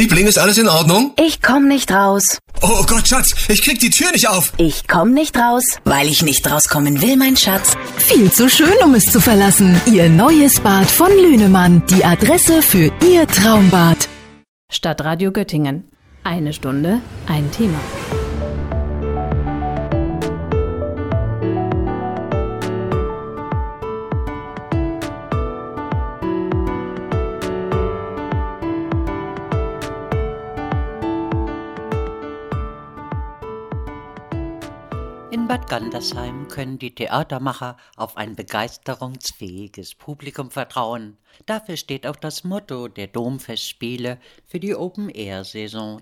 Liebling, ist alles in Ordnung? Ich komm nicht raus. Oh Gott, Schatz, ich krieg die Tür nicht auf. Ich komm nicht raus, weil ich nicht rauskommen will, mein Schatz. Viel zu schön, um es zu verlassen. Ihr neues Bad von Lünemann. Die Adresse für Ihr Traumbad. Stadtradio Göttingen. 1 Stunde, ein Thema. In Bad Gandersheim können die Theatermacher auf ein begeisterungsfähiges Publikum vertrauen. Dafür steht auch das Motto der Domfestspiele für die Open-Air-Saison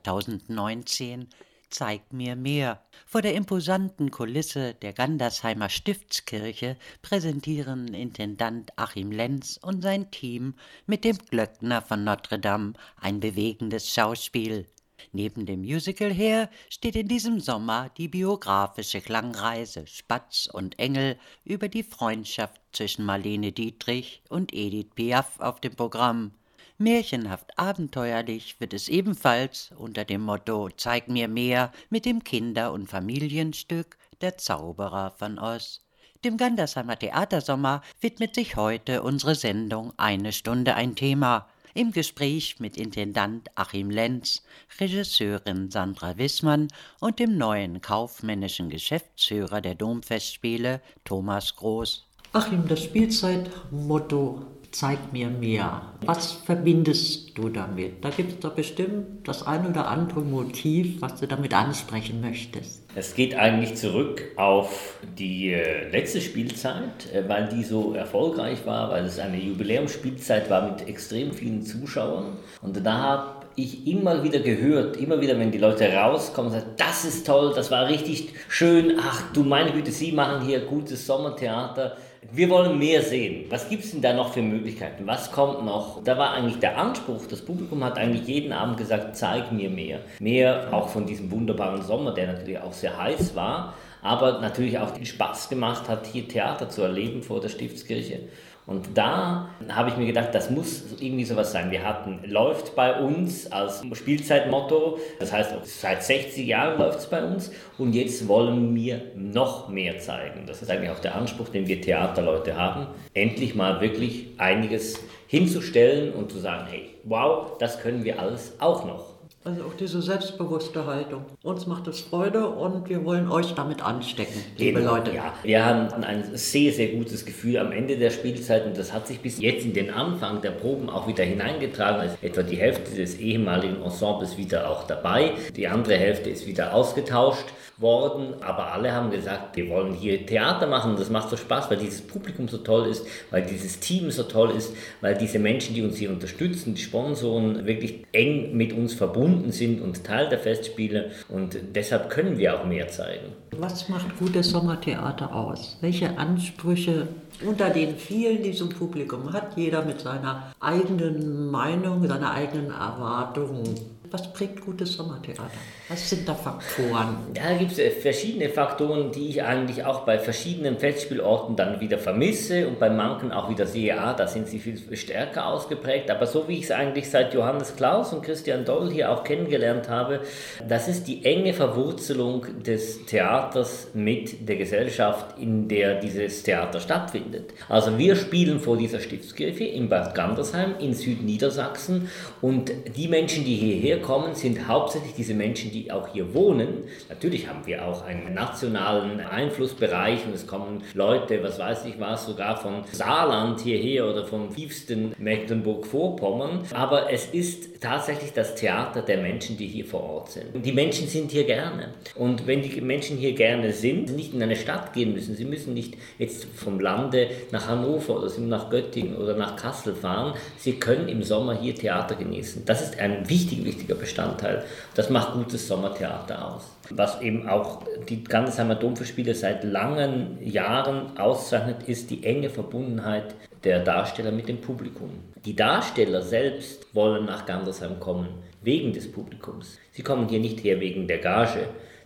2019: Zeig mir mehr. Vor der imposanten Kulisse der Gandersheimer Stiftskirche präsentieren Intendant Achim Lenz und sein Team mit dem Glöckner von Notre Dame ein bewegendes Schauspiel. Neben dem Musical her steht in diesem Sommer die biografische Klangreise Spatz und Engel über die Freundschaft zwischen Marlene Dietrich und Edith Piaf auf dem Programm. Märchenhaft abenteuerlich wird es ebenfalls unter dem Motto Zeig mir mehr mit dem Kinder- und Familienstück Der Zauberer von Oz. Dem Gandersheimer Theatersommer widmet sich heute unsere Sendung 1 Stunde ein Thema. Im Gespräch mit Intendant Achim Lenz, Regisseurin Sandra Wissmann und dem neuen kaufmännischen Geschäftsführer der Domfestspiele, Thomas Groß. Achim, das Spielzeitmotto Zeig mir mehr. Was verbindest du damit? Da gibt es doch bestimmt das ein oder andere Motiv, was du damit ansprechen möchtest. Es geht eigentlich zurück auf die letzte Spielzeit, weil die so erfolgreich war, weil es eine Jubiläumsspielzeit war mit extrem vielen Zuschauern. Und da habe ich immer wieder gehört, immer wieder, wenn die Leute rauskommen und sagen, das ist toll, das war richtig schön, ach du meine Güte, Sie machen hier gutes Sommertheater. Wir wollen mehr sehen. Was gibt es denn da noch für Möglichkeiten? Was kommt noch? Da war eigentlich der Anspruch, das Publikum hat eigentlich jeden Abend gesagt, zeig mir mehr. Mehr auch von diesem wunderbaren Sommer, der natürlich auch sehr heiß war, aber natürlich auch den Spaß gemacht hat, hier Theater zu erleben vor der Stiftskirche. Und da habe ich mir gedacht, das muss irgendwie sowas sein. Wir hatten, läuft bei uns als Spielzeitmotto, das heißt, seit 60 Jahren läuft es bei uns und jetzt wollen wir noch mehr zeigen. Das ist eigentlich auch der Anspruch, den wir Theaterleute haben, endlich mal wirklich einiges hinzustellen und zu sagen, hey, wow, das können wir alles auch noch. Also auch diese selbstbewusste Haltung. Uns macht es Freude und wir wollen euch damit anstecken, liebe Leute. Ja, wir haben ein sehr, sehr gutes Gefühl am Ende der Spielzeit und das hat sich bis jetzt in den Anfang der Proben auch wieder hineingetragen. Also etwa die Hälfte des ehemaligen Ensembles wieder auch dabei. Die andere Hälfte ist wieder ausgetauscht worden, aber alle haben gesagt, wir wollen hier Theater machen und das macht so Spaß, weil dieses Publikum so toll ist, weil dieses Team so toll ist, weil diese Menschen, die uns hier unterstützen, die Sponsoren, wirklich eng mit uns verbunden sind und Teil der Festspiele und deshalb können wir auch mehr zeigen. Was macht gutes Sommertheater aus? Welche Ansprüche unter den vielen, die diesem Publikum hat, jeder mit seiner eigenen Meinung, seiner eigenen Erwartung? Was prägt gutes Sommertheater? Was sind da Faktoren? Da gibt es verschiedene Faktoren, die ich eigentlich auch bei verschiedenen Festspielorten dann wieder vermisse und bei manchen auch wieder sehe, da sind sie viel stärker ausgeprägt. Aber so wie ich es eigentlich seit Johannes Klaus und Christian Doll hier auch kennengelernt habe, das ist die enge Verwurzelung des Theaters mit der Gesellschaft, in der dieses Theater stattfindet. Also wir spielen vor dieser Stiftskirche in Bad Gandersheim in Südniedersachsen und die Menschen, die hierher kommen, sind hauptsächlich diese Menschen, die auch hier wohnen. Natürlich haben wir auch einen nationalen Einflussbereich und es kommen Leute, was weiß ich was, sogar vom Saarland hierher oder vom tiefsten Mecklenburg-Vorpommern. Aber es ist tatsächlich das Theater der Menschen, die hier vor Ort sind. Und die Menschen sind hier gerne. Und wenn die Menschen hier gerne sind, sie nicht in eine Stadt gehen müssen, sie müssen nicht jetzt vom Lande nach Hannover oder nach Göttingen oder nach Kassel fahren, sie können im Sommer hier Theater genießen. Das ist ein wichtiger Bestandteil. Das macht gutes Sommertheater aus. Was eben auch die Gandersheimer Domfestspiele seit langen Jahren auszeichnet, ist die enge Verbundenheit der Darsteller mit dem Publikum. Die Darsteller selbst wollen nach Gandersheim kommen, wegen des Publikums. Sie kommen hier nicht her wegen der Gage.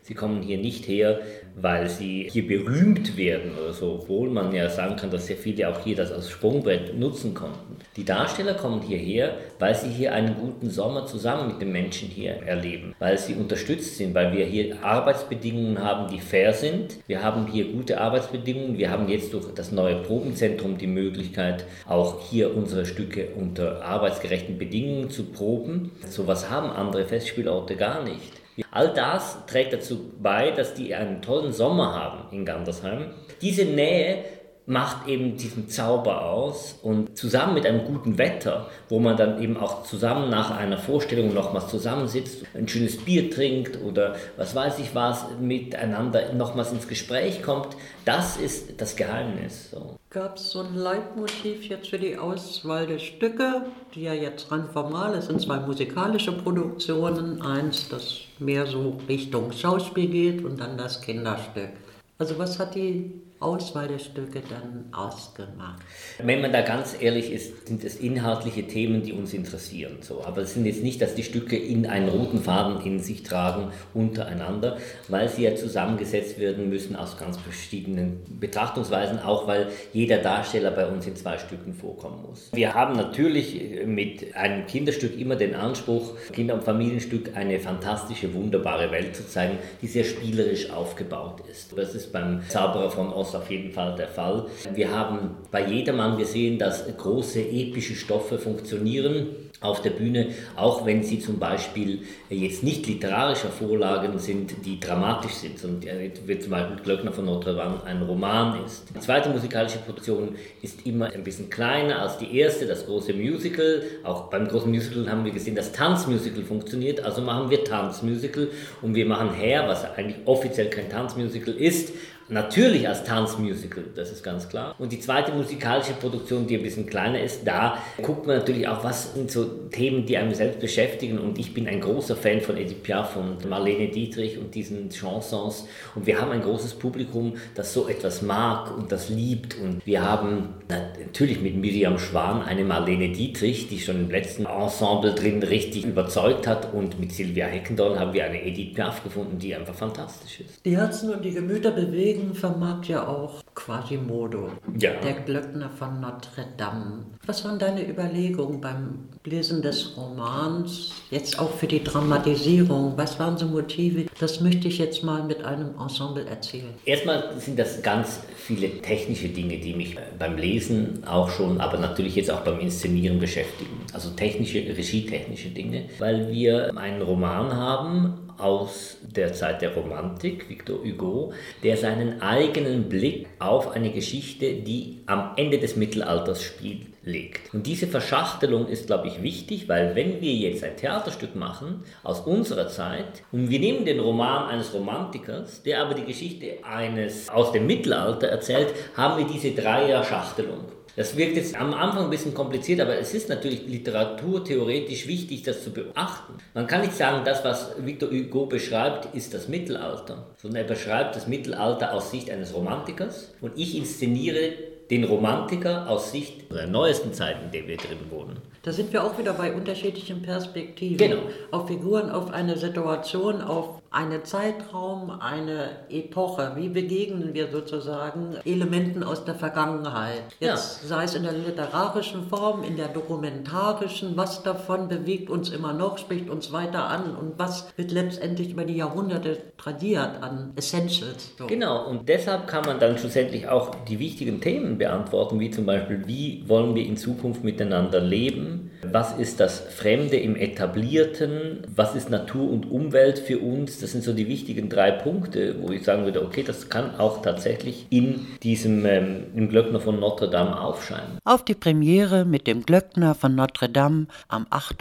Sie kommen hier nicht her, weil sie hier berühmt werden oder so, obwohl man ja sagen kann, dass sehr viele auch hier das als Sprungbrett nutzen konnten. Die Darsteller kommen hierher, weil sie hier einen guten Sommer zusammen mit den Menschen hier erleben, weil sie unterstützt sind, weil wir hier Arbeitsbedingungen haben, die fair sind. Wir haben hier gute Arbeitsbedingungen. Wir haben jetzt durch das neue Probenzentrum die Möglichkeit, auch hier unsere Stücke unter arbeitsgerechten Bedingungen zu proben. So etwas haben andere Festspielorte gar nicht. All das trägt dazu bei, dass die einen tollen Sommer haben in Gandersheim. Diese Nähe macht eben diesen Zauber aus und zusammen mit einem guten Wetter, wo man dann eben auch zusammen nach einer Vorstellung nochmals zusammensitzt, ein schönes Bier trinkt oder was weiß ich was, miteinander nochmals ins Gespräch kommt, das ist das Geheimnis. So. Gab es so ein Leitmotiv jetzt für die Auswahl der Stücke, die ja jetzt rein formal, es sind 2 musikalische Produktionen, eins, das mehr so Richtung Schauspiel geht und dann das Kinderstück. Also was hat die Auswahl der Stücke dann ausgemacht? Wenn man da ganz ehrlich ist, sind es inhaltliche Themen, die uns interessieren. So. Aber es sind jetzt nicht, dass die Stücke in einen roten Faden in sich tragen untereinander, weil sie ja zusammengesetzt werden müssen aus ganz verschiedenen Betrachtungsweisen, auch weil jeder Darsteller bei uns in 2 Stücken vorkommen muss. Wir haben natürlich mit einem Kinderstück immer den Anspruch, Kinder- und Familienstück eine fantastische, wunderbare Welt zu zeigen, die sehr spielerisch aufgebaut ist. Das ist beim Zauberer von Oz auf jeden Fall der Fall. Wir haben bei Jedermann gesehen, dass große epische Stoffe funktionieren auf der Bühne, auch wenn sie zum Beispiel jetzt nicht literarischer Vorlagen sind, die dramatisch sind, sondern wie zum Beispiel Glöckner von Notre Dame ein Roman ist. Die zweite musikalische Produktion ist immer ein bisschen kleiner als die erste, das große Musical. Auch beim großen Musical haben wir gesehen, dass Tanzmusical funktioniert, also machen wir Tanzmusical und wir machen Hair, was eigentlich offiziell kein Tanzmusical ist, natürlich als Tanzmusical, das ist ganz klar. Und die zweite musikalische Produktion, die ein bisschen kleiner ist, da guckt man natürlich auch, was sind so Themen, die einem selbst beschäftigen. Und ich bin ein großer Fan von Edith Piaf und Marlene Dietrich und diesen Chansons. Und wir haben ein großes Publikum, das so etwas mag und das liebt. Und wir haben natürlich mit Miriam Schwan eine Marlene Dietrich, die schon im letzten Ensemble drin richtig überzeugt hat. Und mit Sylvia Heckendorn haben wir eine Edith Piaf gefunden, die einfach fantastisch ist. Die Herzen und die Gemüter bewegen vermag ja auch Quasimodo, ja. Der Glöckner von Notre Dame. Was waren deine Überlegungen beim Lesen des Romans, jetzt auch für die Dramatisierung? Was waren so Motive? Das möchte ich jetzt mal mit einem Ensemble erzählen. Erstmal sind das ganz viele technische Dinge, die mich beim Lesen auch schon, aber natürlich jetzt auch beim Inszenieren beschäftigen. Also regietechnische Dinge, weil wir einen Roman haben aus der Zeit der Romantik, Victor Hugo, der seinen eigenen Blick auf eine Geschichte, die am Ende des Mittelalters spielt, legt. Und diese Verschachtelung ist, glaube ich, wichtig, weil wenn wir jetzt ein Theaterstück machen aus unserer Zeit und wir nehmen den Roman eines Romantikers, der aber die Geschichte eines aus dem Mittelalter erzählt, haben wir diese Dreier-Schachtelung. Das wirkt jetzt am Anfang ein bisschen kompliziert, aber es ist natürlich literaturtheoretisch wichtig, das zu beachten. Man kann nicht sagen, das, was Victor Hugo beschreibt, ist das Mittelalter, sondern er beschreibt das Mittelalter aus Sicht eines Romantikers und ich inszeniere den Romantiker aus Sicht der neuesten Zeit, in der wir drin wohnen. Da sind wir auch wieder bei unterschiedlichen Perspektiven. Genau. Auf Figuren, auf eine Situation, auf einen Zeitraum, eine Epoche. Wie begegnen wir sozusagen Elementen aus der Vergangenheit? Jetzt sei es in der literarischen Form, in der dokumentarischen, was davon bewegt uns immer noch, spricht uns weiter an und was wird letztendlich über die Jahrhunderte tradiert an Essentials. So. Genau, und deshalb kann man dann schlussendlich auch die wichtigen Themen beantworten, wie zum Beispiel, wie wollen wir in Zukunft miteinander leben? Was ist das Fremde im Etablierten? Was ist Natur und Umwelt für uns? Das sind so die wichtigen 3 Punkte, wo ich sagen würde, okay, das kann auch tatsächlich in diesem im Glöckner von Notre Dame aufscheinen. Auf die Premiere mit dem Glöckner von Notre Dame am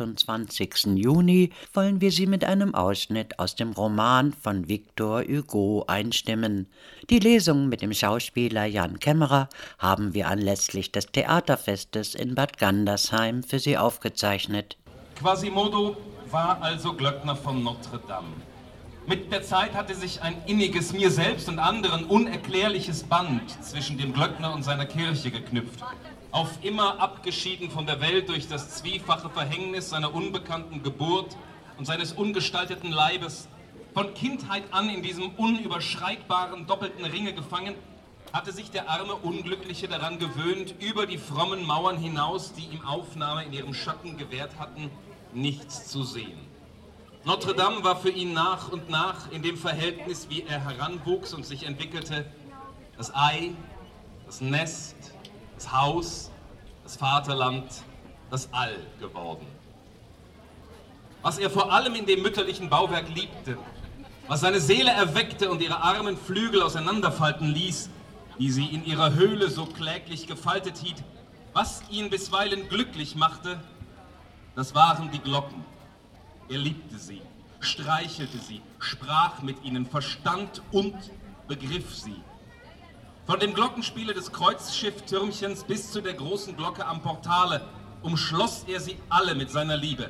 28. Juni wollen wir Sie mit einem Ausschnitt aus dem Roman von Victor Hugo einstimmen. Die Lesung mit dem Schauspieler Jan Kämmerer haben wir anlässlich des Theaterfestes in Bad Gandersheim für Sie aufgezeichnet. Quasimodo war also Glöckner von Notre Dame. Mit der Zeit hatte sich ein inniges, mir selbst und anderen unerklärliches Band zwischen dem Glöckner und seiner Kirche geknüpft. Auf immer abgeschieden von der Welt durch das zwiefache Verhängnis seiner unbekannten Geburt und seines ungestalteten Leibes, Von Kindheit an in diesem unüberschreitbaren doppelten Ringe gefangen, hatte sich der arme Unglückliche daran gewöhnt, über die frommen Mauern hinaus, die ihm Aufnahme in ihrem Schatten gewährt hatten, nichts zu sehen. Notre Dame war für ihn nach und nach in dem Verhältnis, wie er heranwuchs und sich entwickelte, das Ei, das Nest, das Haus, das Vaterland, das All geworden. Was er vor allem in dem mütterlichen Bauwerk liebte, was seine Seele erweckte und ihre armen Flügel auseinanderfalten ließ, die sie in ihrer Höhle so kläglich gefaltet hielt, was ihn bisweilen glücklich machte, das waren die Glocken. Er liebte sie, streichelte sie, sprach mit ihnen, verstand und begriff sie. Von dem Glockenspiele des Kreuzschifftürmchens bis zu der großen Glocke am Portale umschloss er sie alle mit seiner Liebe.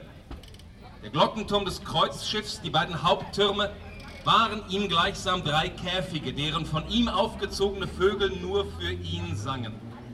Der Glockenturm des Kreuzschiffs, die beiden Haupttürme, waren ihm gleichsam 3 Käfige, deren von ihm aufgezogene Vögel nur für ihn sangen.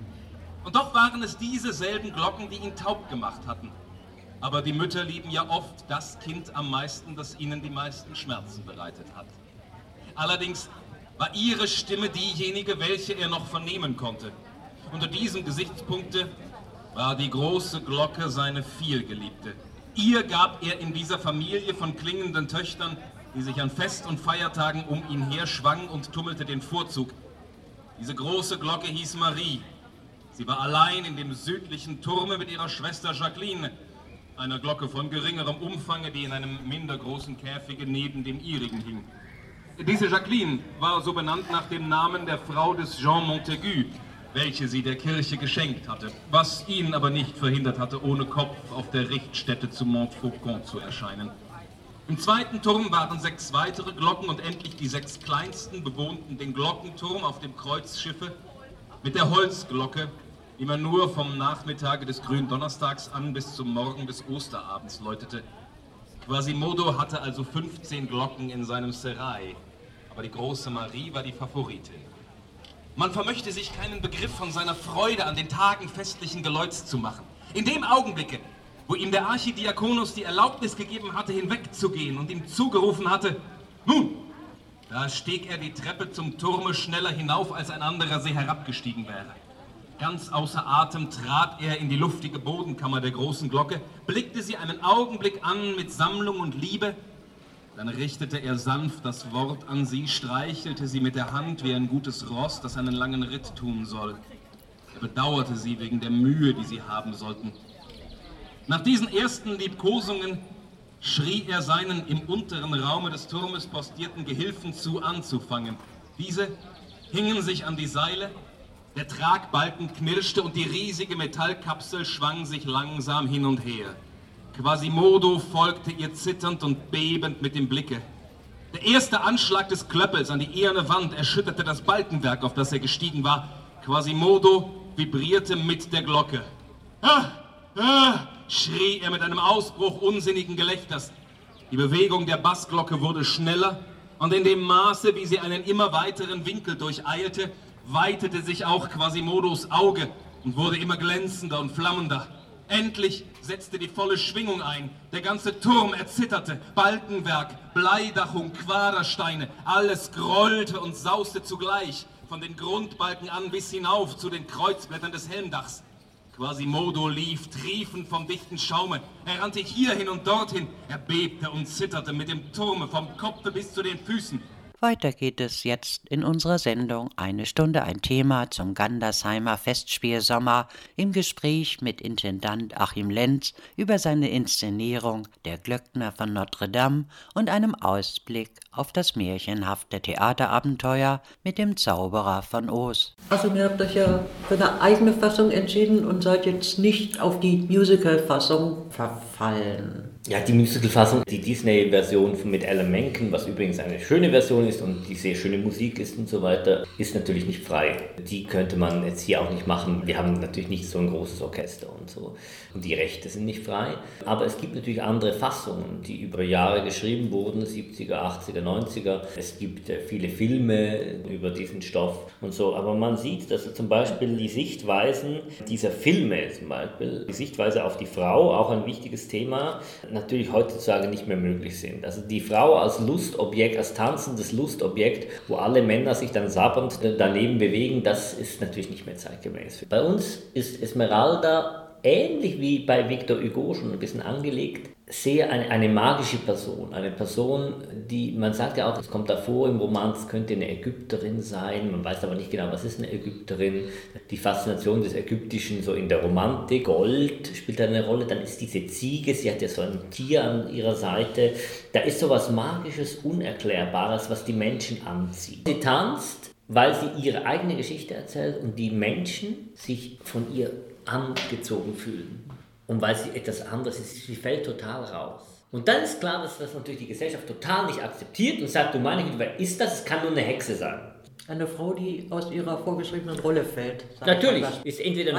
Und doch waren es diese selben Glocken, die ihn taub gemacht hatten. Aber die Mütter lieben ja oft das Kind am meisten, das ihnen die meisten Schmerzen bereitet hat. Allerdings war ihre Stimme diejenige, welche er noch vernehmen konnte. Unter diesem Gesichtspunkte war die große Glocke seine vielgeliebte. Ihr gab er in dieser Familie von klingenden Töchtern, die sich an Fest- und Feiertagen um ihn her schwang und tummelte, den Vorzug. Diese große Glocke hieß Marie. Sie war allein in dem südlichen Turme mit ihrer Schwester Jacqueline, einer Glocke von geringerem Umfange, die in einem minder großen Käfige neben dem ihrigen hing. Diese Jacqueline war so benannt nach dem Namen der Frau des Jean Montaigu, welche sie der Kirche geschenkt hatte, was ihn aber nicht verhindert hatte, ohne Kopf auf der Richtstätte zu Montfaucon zu erscheinen. Im zweiten Turm waren 6 weitere Glocken und endlich die 6 kleinsten bewohnten den Glockenturm auf dem Kreuzschiffe mit der Holzglocke, die man nur vom Nachmittage des Gründonnerstags an bis zum Morgen des Osterabends läutete. Quasimodo hatte also 15 Glocken in seinem Serail, aber die große Marie war die Favoritin. Man vermöchte sich keinen Begriff von seiner Freude an den Tagen festlichen Geläuts zu machen. In dem Augenblicke, wo ihm der Archidiakonus die Erlaubnis gegeben hatte, hinwegzugehen und ihm zugerufen hatte, nun, da stieg er die Treppe zum Turme schneller hinauf, als ein anderer sie herabgestiegen wäre. Ganz außer Atem trat er in die luftige Bodenkammer der großen Glocke, blickte sie einen Augenblick an mit Sammlung und Liebe, dann richtete er sanft das Wort an sie, streichelte sie mit der Hand wie ein gutes Ross, das einen langen Ritt tun soll. Er bedauerte sie wegen der Mühe, die sie haben sollten. Nach diesen ersten Liebkosungen schrie er seinen im unteren Raume des Turmes postierten Gehilfen zu, anzufangen. Diese hingen sich an die Seile, der Tragbalken knirschte und die riesige Metallkapsel schwang sich langsam hin und her. Quasimodo folgte ihr zitternd und bebend mit dem Blicke. Der erste Anschlag des Klöppels an die eherne Wand erschütterte das Balkenwerk, auf das er gestiegen war. Quasimodo vibrierte mit der Glocke. Schrie er mit einem Ausbruch unsinnigen Gelächters. Die Bewegung der Bassglocke wurde schneller und in dem Maße, wie sie einen immer weiteren Winkel durcheilte, weitete sich auch Quasimodos Auge und wurde immer glänzender und flammender. Endlich setzte die volle Schwingung ein. Der ganze Turm erzitterte. Balkenwerk, Bleidachung, Quadersteine, alles grollte und sauste zugleich, von den Grundbalken an bis hinauf zu den Kreuzblättern des Helmdachs. Quasimodo lief triefend vom dichten Schaume. Er rannte hierhin und dorthin. Er bebte und zitterte mit dem Turme vom Kopfe bis zu den Füßen. Weiter geht es jetzt in unserer Sendung Eine Stunde ein Thema zum Gandersheimer Festspielsommer im Gespräch mit Intendant Achim Lenz über seine Inszenierung Der Glöckner von Notre Dame und einem Ausblick auf das märchenhafte Theaterabenteuer mit dem Zauberer von Oz. Also ihr habt euch ja für eine eigene Fassung entschieden und seid jetzt nicht auf die Musical-Fassung verfallen. Ja, die Musical-Fassung, die Disney-Version mit Alan Menken, was übrigens eine schöne Version ist und die sehr schöne Musik ist und so weiter, ist natürlich nicht frei. Die könnte man jetzt hier auch nicht machen. Wir haben natürlich nicht so ein großes Orchester und so. Und die Rechte sind nicht frei. Aber es gibt natürlich andere Fassungen, die über Jahre geschrieben wurden, 70er, 80er, 90er. Es gibt viele Filme über diesen Stoff und so. Aber man sieht, dass zum Beispiel die Sichtweisen dieser Filme, zum Beispiel die Sichtweise auf die Frau, auch ein wichtiges Thema, natürlich heutzutage nicht mehr möglich sind. Also die Frau als Lustobjekt, als tanzendes Lustobjekt, wo alle Männer sich dann sabbernd daneben bewegen, das ist natürlich nicht mehr zeitgemäß. Bei uns ist Esmeralda ähnlich wie bei Victor Hugo schon ein bisschen angelegt, sehr eine magische Person. Eine Person, die, man sagt ja auch, es kommt davor im Roman, es könnte eine Ägypterin sein, man weiß aber nicht genau, was ist eine Ägypterin. Die Faszination des Ägyptischen so in der Romantik, Gold spielt da eine Rolle, dann ist diese Ziege, sie hat ja so ein Tier an ihrer Seite, da ist so was Magisches, Unerklärbares, was die Menschen anzieht. Sie tanzt, weil sie ihre eigene Geschichte erzählt und die Menschen sich von ihr angezogen fühlen. Und weil sie etwas anderes ist, sie fällt total raus. Und dann ist klar, dass das natürlich die Gesellschaft total nicht akzeptiert und sagt, du meine Güte, wer ist das? Es kann nur eine Hexe sein. Eine Frau, die aus ihrer vorgeschriebenen Rolle fällt. Natürlich, ist entweder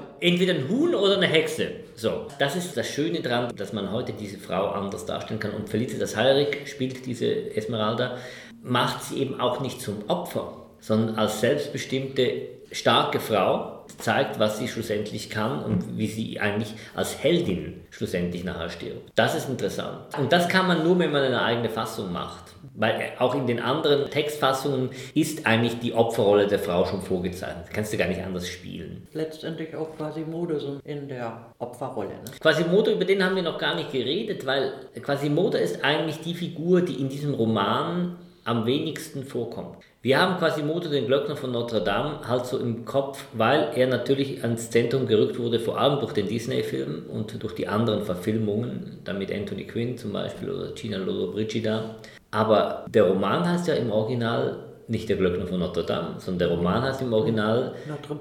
ein Huhn oder eine Hexe. So, das ist das Schöne daran, dass man heute diese Frau anders darstellen kann. Und Felicitas Heyrich spielt diese Esmeralda, macht sie eben auch nicht zum Opfer, sondern als selbstbestimmte, starke Frau, zeigt, was sie schlussendlich kann und wie sie eigentlich als Heldin schlussendlich nachher stirbt. Das ist interessant. Und das kann man nur, wenn man eine eigene Fassung macht. Weil auch in den anderen Textfassungen ist eigentlich die Opferrolle der Frau schon vorgezeichnet. Kannst du gar nicht anders spielen. Letztendlich auch Quasimodo so in der Opferrolle. Ne? Quasimodo, über den haben wir noch gar nicht geredet, weil Quasimodo ist eigentlich die Figur, die in diesem Roman am wenigsten vorkommt. Wir haben Quasimodo, den Glöckner von Notre Dame, halt so im Kopf, weil er natürlich ans Zentrum gerückt wurde, vor allem durch den Disney-Film und durch die anderen Verfilmungen, dann mit Anthony Quinn zum Beispiel oder Gina Lollobrigida. Aber der Roman heißt ja im Original nicht der Glöckner von Notre Dame, sondern der Roman heißt im Original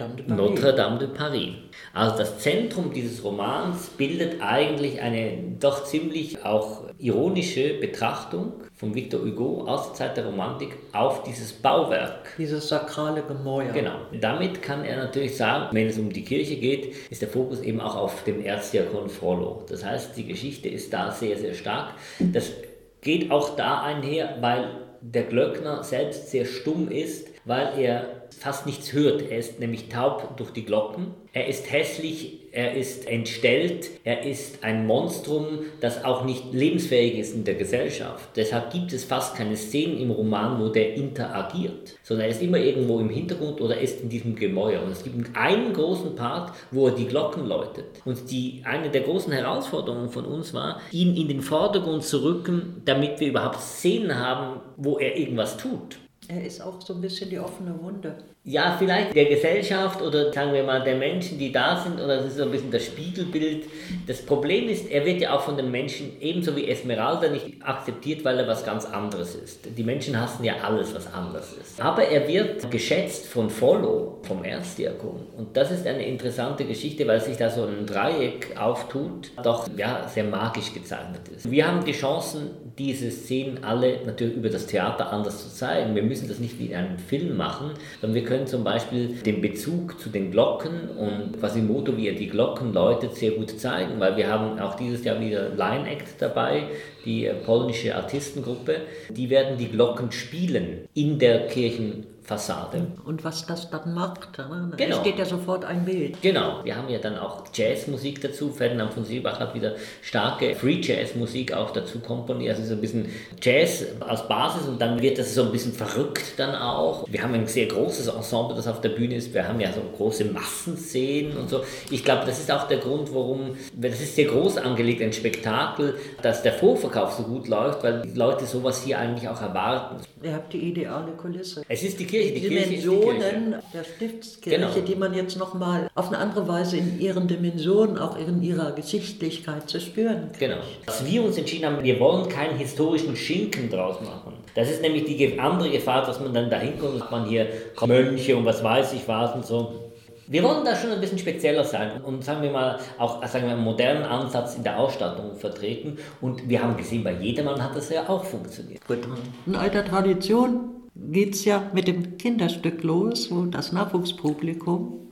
Notre Dame de Paris. Also das Zentrum dieses Romans bildet eigentlich eine doch ziemlich auch ironische Betrachtung von Victor Hugo aus der Zeit der Romantik auf dieses Bauwerk. Dieses sakrale Gemäuer. Genau. Damit kann er natürlich sagen, wenn es um die Kirche geht, ist der Fokus eben auch auf dem Erzdiakon Frollo. Das heißt, die Geschichte ist da sehr, sehr stark. Das geht auch da einher, weil der Glöckner selbst sehr stumm ist, weil er fast nichts hört. Er ist nämlich taub durch die Glocken. Er ist hässlich, er ist entstellt, er ist ein Monstrum, das auch nicht lebensfähig ist in der Gesellschaft. Deshalb gibt es fast keine Szenen im Roman, wo der interagiert, sondern er ist immer irgendwo im Hintergrund oder ist in diesem Gemäuer. Und es gibt einen großen Part, wo er die Glocken läutet. Und eine der großen Herausforderungen von uns war, ihn in den Vordergrund zu rücken, damit wir überhaupt Szenen haben, wo er irgendwas tut. Er ist auch so ein bisschen die offene Wunde. Ja, vielleicht der Gesellschaft oder sagen wir mal der Menschen, die da sind, oder das ist so ein bisschen das Spiegelbild. Das Problem ist, er wird ja auch von den Menschen ebenso wie Esmeralda nicht akzeptiert, weil er was ganz anderes ist. Die Menschen hassen ja alles, was anders ist. Aber er wird geschätzt von Frollo, vom Erzdiakon. Und das ist eine interessante Geschichte, weil sich da so ein Dreieck auftut, doch ja, sehr magisch gezeichnet ist. Wir haben die Chancen, diese Szenen alle natürlich über das Theater anders zu zeigen. Wir müssen das nicht wie in einem Film machen, sondern wir können zum Beispiel den Bezug zu den Glocken und Quasimodo, wie er die Glocken läutet, sehr gut zeigen, weil wir haben auch dieses Jahr wieder Line Act dabei, die polnische Artistengruppe, die werden die Glocken spielen in der Kirchenfassade. Und was das dann macht, ne? Genau. Entsteht ja sofort ein Bild. Genau, wir haben ja dann auch Jazzmusik dazu. Ferdinand von Seebach hat wieder starke Free-Jazz-Musik auch dazu komponiert. Also so ein bisschen Jazz als Basis und dann wird das so ein bisschen verrückt dann auch. Wir haben ein sehr großes Ensemble, das auf der Bühne ist. Wir haben ja so große Massenszenen und so. Ich glaube, das ist auch der Grund, warum, das ist sehr groß angelegt, ein Spektakel, dass der Vorverkauf so gut läuft, weil die Leute sowas hier eigentlich auch erwarten. Ihr habt die ideale Kulisse. Es ist die Kirche, die Kirche ist die Dimensionen Kirche. der Stiftskirche, Genau. die man jetzt nochmal auf eine andere Weise in ihren Dimensionen, auch in ihrer Geschichtlichkeit zu spüren kann. Genau. Was wir uns entschieden haben, wir wollen keinen historischen Schinken draus machen. Das ist nämlich die andere Gefahr, dass man dann dahin kommt und man hier Mönche und was weiß ich was und so. Wir wollen da schon ein bisschen spezieller sein und sagen wir mal auch einen modernen Ansatz in der Ausstattung vertreten. Und wir haben gesehen, bei Jedermann hat das ja auch funktioniert. Gut. In alter Tradition geht es ja mit dem Kinderstück los, wo das Nachwuchspublikum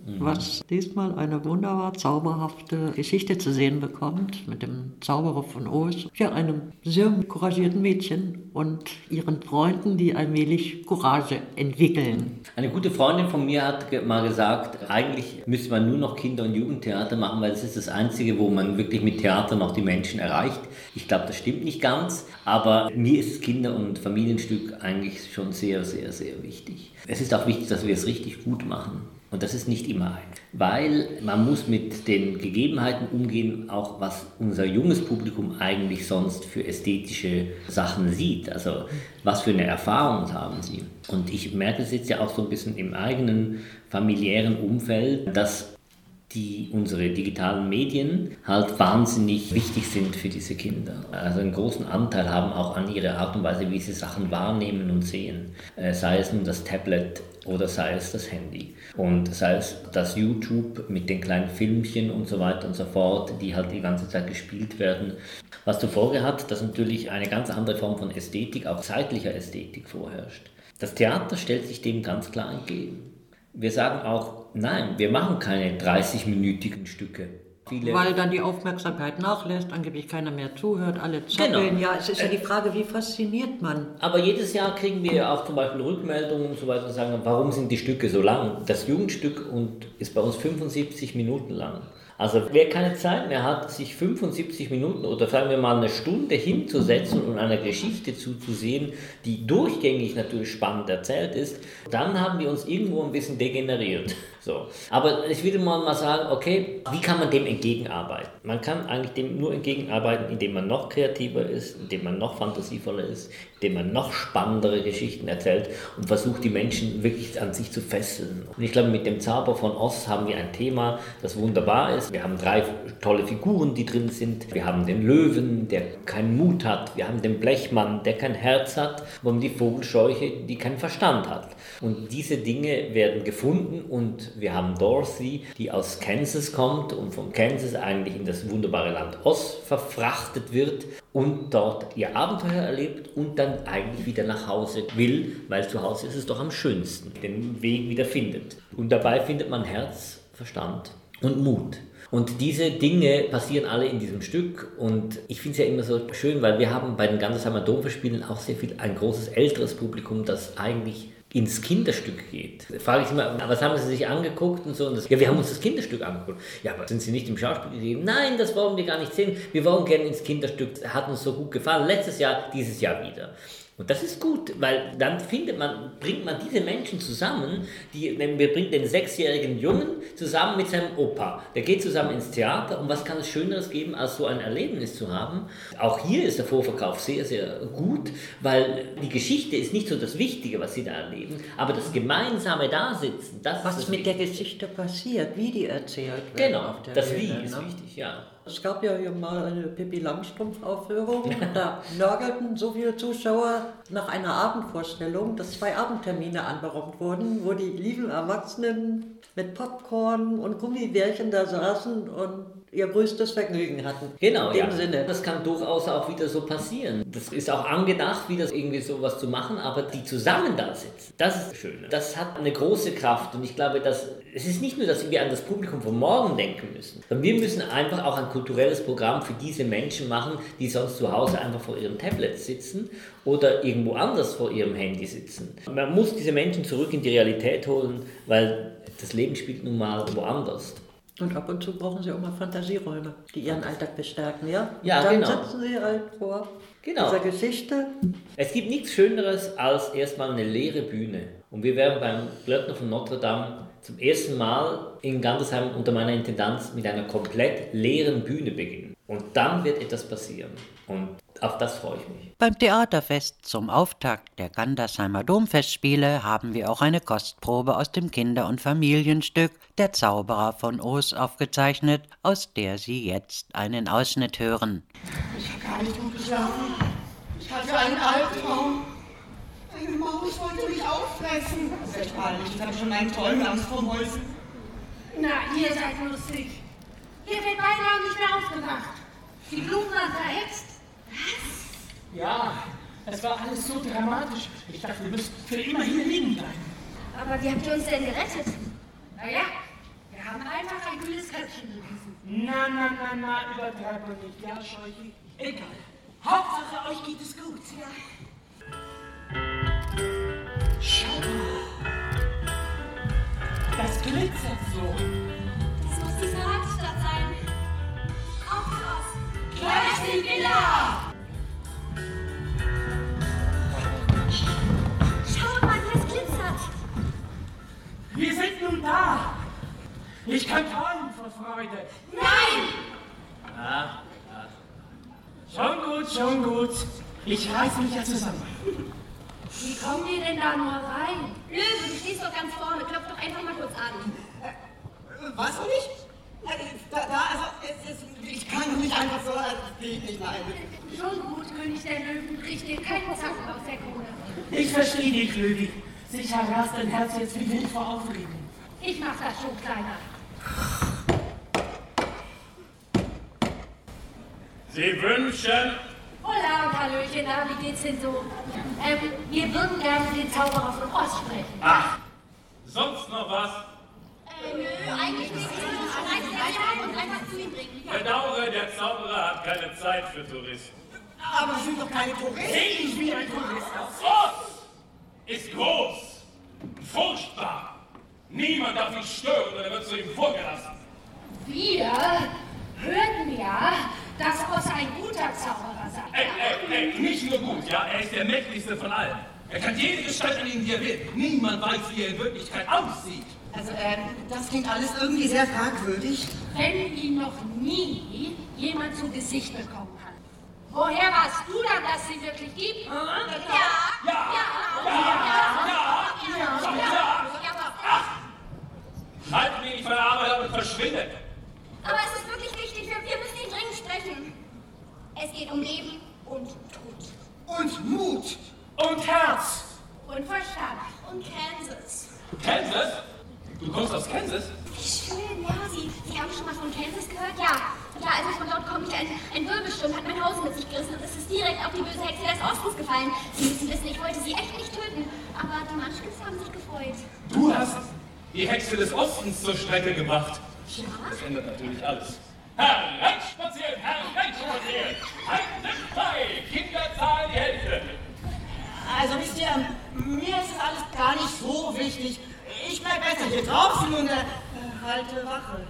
was diesmal eine wunderbar zauberhafte Geschichte zu sehen bekommt mit dem Zauberer von Oz, ja, einem sehr couragierten Mädchen und ihren Freunden, die allmählich Courage entwickeln. Eine gute Freundin von mir hat mal gesagt, eigentlich müsste man nur noch Kinder- und Jugendtheater machen, weil es ist das Einzige, wo man wirklich mit Theater noch die Menschen erreicht. Ich glaube, das stimmt nicht ganz, aber mir ist das Kinder- und Familienstück eigentlich schon sehr, sehr, sehr wichtig. Es ist auch wichtig, dass wir es richtig gut machen. Und das ist nicht immer einfach, weil man muss mit den Gegebenheiten umgehen, auch was unser junges Publikum eigentlich sonst für ästhetische Sachen sieht. Also was für eine Erfahrung haben sie. Und ich merke es jetzt ja auch so ein bisschen im eigenen familiären Umfeld, dass unsere digitalen Medien halt wahnsinnig wichtig sind für diese Kinder. Also einen großen Anteil haben auch an ihrer Art und Weise, wie sie Sachen wahrnehmen und sehen. Sei es nun das Tablet oder sei es das Handy. Und sei es das YouTube mit den kleinen Filmchen und so weiter und so fort, die halt die ganze Zeit gespielt werden. Was zur Folge hat, dass natürlich eine ganz andere Form von Ästhetik, auch zeitlicher Ästhetik vorherrscht. Das Theater stellt sich dem ganz klar entgegen. Wir sagen auch, nein, wir machen keine 30-minütigen Stücke. Weil dann die Aufmerksamkeit nachlässt, angeblich keiner mehr zuhört, alle zappeln. Genau. Ja, es ist ja die Frage, wie fasziniert man? Aber jedes Jahr kriegen wir auch zum Beispiel Rückmeldungen und so weiter und sagen, warum sind die Stücke so lang? Das Jugendstück ist bei uns 75 Minuten lang. Also wer keine Zeit mehr hat, sich 75 Minuten oder sagen wir mal eine Stunde hinzusetzen und einer Geschichte zuzusehen, die durchgängig natürlich spannend erzählt ist, dann haben wir uns irgendwo ein bisschen degeneriert. So. Aber ich würde mal sagen, okay, wie kann man dem entgegenarbeiten? Man kann eigentlich dem nur entgegenarbeiten, indem man noch kreativer ist, indem man noch fantasievoller ist, indem man noch spannendere Geschichten erzählt und versucht, die Menschen wirklich an sich zu fesseln. Und ich glaube, mit dem Zauber von Oz haben wir ein Thema, das wunderbar ist. Wir haben 3 tolle Figuren, die drin sind. Wir haben den Löwen, der keinen Mut hat. Wir haben den Blechmann, der kein Herz hat. Und die Vogelscheuche, die keinen Verstand hat. Und diese Dinge werden gefunden und wir haben Dorothy, die aus Kansas kommt und von Kansas eigentlich in das wunderbare Land Oz verfrachtet wird und dort ihr Abenteuer erlebt und dann eigentlich wieder nach Hause will, weil zu Hause ist es doch am schönsten, den Weg wieder findet. Und dabei findet man Herz, Verstand und Mut. Und diese Dinge passieren alle in diesem Stück und ich finde es ja immer so schön, weil wir haben bei den Gandersheimer Domfestspielen auch sehr viel ein großes älteres Publikum, das eigentlich ins Kinderstück geht. Da frage ich immer, was haben Sie sich angeguckt und so? Und ja, wir haben uns das Kinderstück angeguckt. Ja, aber sind Sie nicht im Schauspiel gegeben? Nein, das wollen wir gar nicht sehen. Wir wollen gerne ins Kinderstück. Hat uns so gut gefallen. Letztes Jahr, dieses Jahr wieder. Und das ist gut, weil dann bringt man diese Menschen zusammen, wir bringen den 6-jährigen Jungen zusammen mit seinem Opa. Der geht zusammen ins Theater und was kann es Schöneres geben, als so ein Erlebnis zu haben? Auch hier ist der Vorverkauf sehr, sehr gut, weil die Geschichte ist nicht so das Wichtige, was sie da erleben, aber das gemeinsame Dasitzen, das was ist mit der Geschichte passiert, wie die erzählt wird. Genau, auf der das Bühne, Wie ist ne? wichtig, ja. Es gab ja hier mal eine Pippi Langstrumpf-Aufführung. Da nörgelten so viele Zuschauer nach einer Abendvorstellung, dass 2 Abendtermine anberaumt wurden, wo die lieben Erwachsenen mit Popcorn und Gummibärchen da saßen und ihr größtes Vergnügen hatten. Genau, in dem ja. Sinne. Das kann durchaus auch wieder so passieren. Das ist auch angedacht, wieder irgendwie sowas zu machen, aber die zusammen da sitzen, das ist das Schöne. Das hat eine große Kraft und ich glaube, es ist nicht nur, dass wir an das Publikum von morgen denken müssen, sondern wir müssen einfach auch ein kulturelles Programm für diese Menschen machen, die sonst zu Hause einfach vor ihrem Tablet sitzen oder irgendwo anders vor ihrem Handy sitzen. Man muss diese Menschen zurück in die Realität holen, weil das Leben spielt nun mal woanders. Und ab und zu brauchen sie auch mal Fantasieräume, die ihren Alltag bestärken, ja? Ja, dann genau. sitzen sie halt vor Genau. dieser Geschichte. Es gibt nichts Schöneres als erstmal eine leere Bühne. Und wir werden beim Glöckner von Notre Dame zum ersten Mal in Gandersheim unter meiner Intendanz mit einer komplett leeren Bühne beginnen. Und dann wird etwas passieren. Und auf das freue ich mich. Beim Theaterfest zum Auftakt der Gandersheimer Domfestspiele haben wir auch eine Kostprobe aus dem Kinder- und Familienstück Der Zauberer von Oz aufgezeichnet, aus der Sie jetzt einen Ausschnitt hören. Ich habe gar nicht gut geschlafen. Ich hatte einen Albtraum. Eine Maus wollte mich auffressen. Das ist echt peinlich. Ich hatte schon einen tollen Angst vor Mäusen. Na, ihr seid lustig. Hier wird beinahe nicht mehr aufgewacht. Die Blumen waren verhext. Was? Ja, es war alles so dramatisch. Ich dachte, wir müssen für immer hier liegen bleiben. Aber wie habt ihr uns denn gerettet? Naja, haben einfach ein kühles Köpfchen bewiesen. Na, übertreib mal nicht, ja, Scheuchi? Egal. Hauptsache, euch geht es gut. Ja. Schau mal. Das glitzert so. Das muss diese Radstadt sein. Auf raus. Gleich die Villa! Schaut mal, wie es glitzert. Wir sind nun da. Ich kann träumen vor Freude. Nein! Schon gut. Ich reiße mich ja zusammen. Wie kommen die denn da nur rein? Löwe, du stehst doch ganz vorne. Klopf doch einfach mal kurz an. Was soll ich? Ich kann doch nicht einfach so, das geht nicht, nein. Schon gut, König der Löwen, bricht dir keinen Zacken aus der Krone. Ich verstehe dich, Löwi. Sicher rast dein Herz jetzt wie wild vor Aufregung. Ich mach das schon kleiner. Sie wünschen... Hola und Hallöchen, na, wie geht's denn so? Wir würden gerne den Zauberer von Oz sprechen. Ach, sonst noch was? Nö, eigentlich nicht. Ich reiche und einfach zu ihm bringen. Bedauere, der Zauberer hat keine Zeit für Touristen. Aber Sie sind doch keine Touristen. Sehe ich wie ein Tourist aus. Oz ist groß, furchtbar. Niemand darf ihn stören, oder wird zu ihm vorgelassen. Wir hörten ja, dass Oz ein guter Zauberer sei. Nicht nur gut, ja, er ist der mächtigste von allen. Er kann jede Gestalt annehmen, die er will. Niemand weiß, wie er in Wirklichkeit aussieht. Also, das klingt alles irgendwie sehr fragwürdig. Wenn ihn noch nie jemand zu Gesicht bekommen hat. Woher weißt du dann, dass sie wirklich gibt? Halten wir nicht von der Arbeit ab und verschwindet. Aber es ist wirklich wichtig, wir müssen ihn dringend sprechen. Es geht um Leben und Tod. Und Mut. Und Herz. Und Verstand. Und Kansas. Kansas? Du kommst aus Kansas? Wie schön, ja. Sie haben schon mal von Kansas gehört? Ja. Ja, als ich von dort komme, ein Wirbelsturm hat mein Haus mit sich gerissen und es ist direkt auf die böse Hexe des Ostens gefallen. Sie müssen wissen, ich wollte sie echt nicht töten, aber die Munchkins haben sich gefreut. Du hast die Hexe des Ostens zur Strecke gebracht. Ja? Das ändert natürlich alles. Hereinspazieren! Halten frei! Kinder zahlen die Hälfte! Also wisst ihr, mir ist das alles gar nicht so wichtig. Ich bleib besser hier draußen und halte Wache.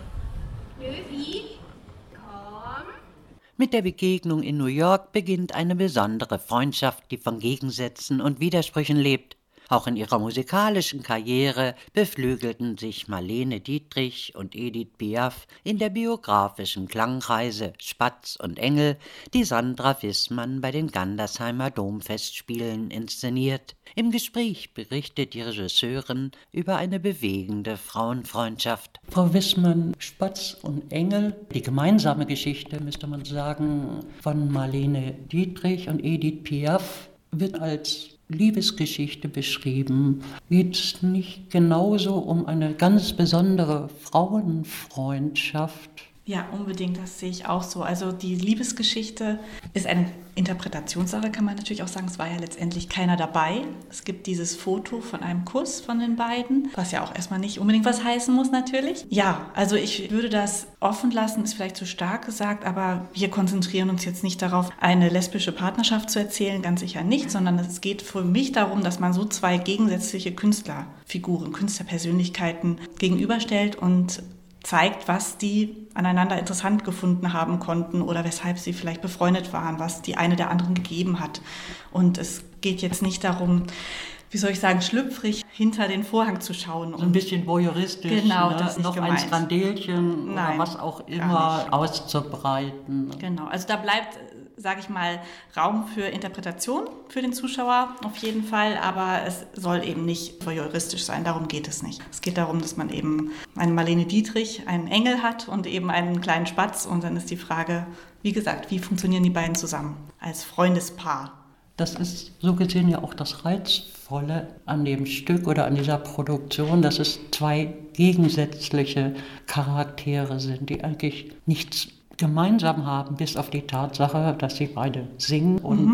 Löwi, komm. Mit der Begegnung in New York beginnt eine besondere Freundschaft, die von Gegensätzen und Widersprüchen lebt. Auch in ihrer musikalischen Karriere beflügelten sich Marlene Dietrich und Edith Piaf in der biografischen Klangreise Spatz und Engel, die Sandra Wissmann bei den Gandersheimer Domfestspielen inszeniert. Im Gespräch berichtet die Regisseurin über eine bewegende Frauenfreundschaft. Frau Wissmann, Spatz und Engel, die gemeinsame Geschichte, müsste man sagen, von Marlene Dietrich und Edith Piaf, wird als Liebesgeschichte beschrieben. Geht es nicht genauso um eine ganz besondere Frauenfreundschaft? Ja, unbedingt, das sehe ich auch so. Also die Liebesgeschichte ist eine Interpretationssache, kann man natürlich auch sagen. Es war ja letztendlich keiner dabei. Es gibt dieses Foto von einem Kuss von den beiden, was ja auch erstmal nicht unbedingt was heißen muss natürlich. Ja, also ich würde das offen lassen, ist vielleicht zu stark gesagt, aber wir konzentrieren uns jetzt nicht darauf, eine lesbische Partnerschaft zu erzählen, ganz sicher nicht, sondern es geht für mich darum, dass man so zwei gegensätzliche Künstlerfiguren, Künstlerpersönlichkeiten gegenüberstellt und zeigt, was die aneinander interessant gefunden haben konnten oder weshalb sie vielleicht befreundet waren, was die eine der anderen gegeben hat. Und es geht jetzt nicht darum, wie soll ich sagen, schlüpfrig hinter den Vorhang zu schauen. So ein bisschen voyeuristisch, genau, ne? Das ist noch gemeint. ein Skandelchen oder was auch immer auszubreiten. Genau, also da bleibt, sage ich mal, Raum für Interpretation für den Zuschauer auf jeden Fall, aber es soll eben nicht voyeuristisch sein, darum geht es nicht. Es geht darum, dass man eben eine Marlene Dietrich, einen Engel hat und eben einen kleinen Spatz und dann ist die Frage, wie gesagt, wie funktionieren die beiden zusammen als Freundespaar? Das ist so gesehen ja auch das Reizvolle an dem Stück oder an dieser Produktion, dass es zwei gegensätzliche Charaktere sind, die eigentlich nichts gemeinsam haben, bis auf die Tatsache, dass sie beide singen und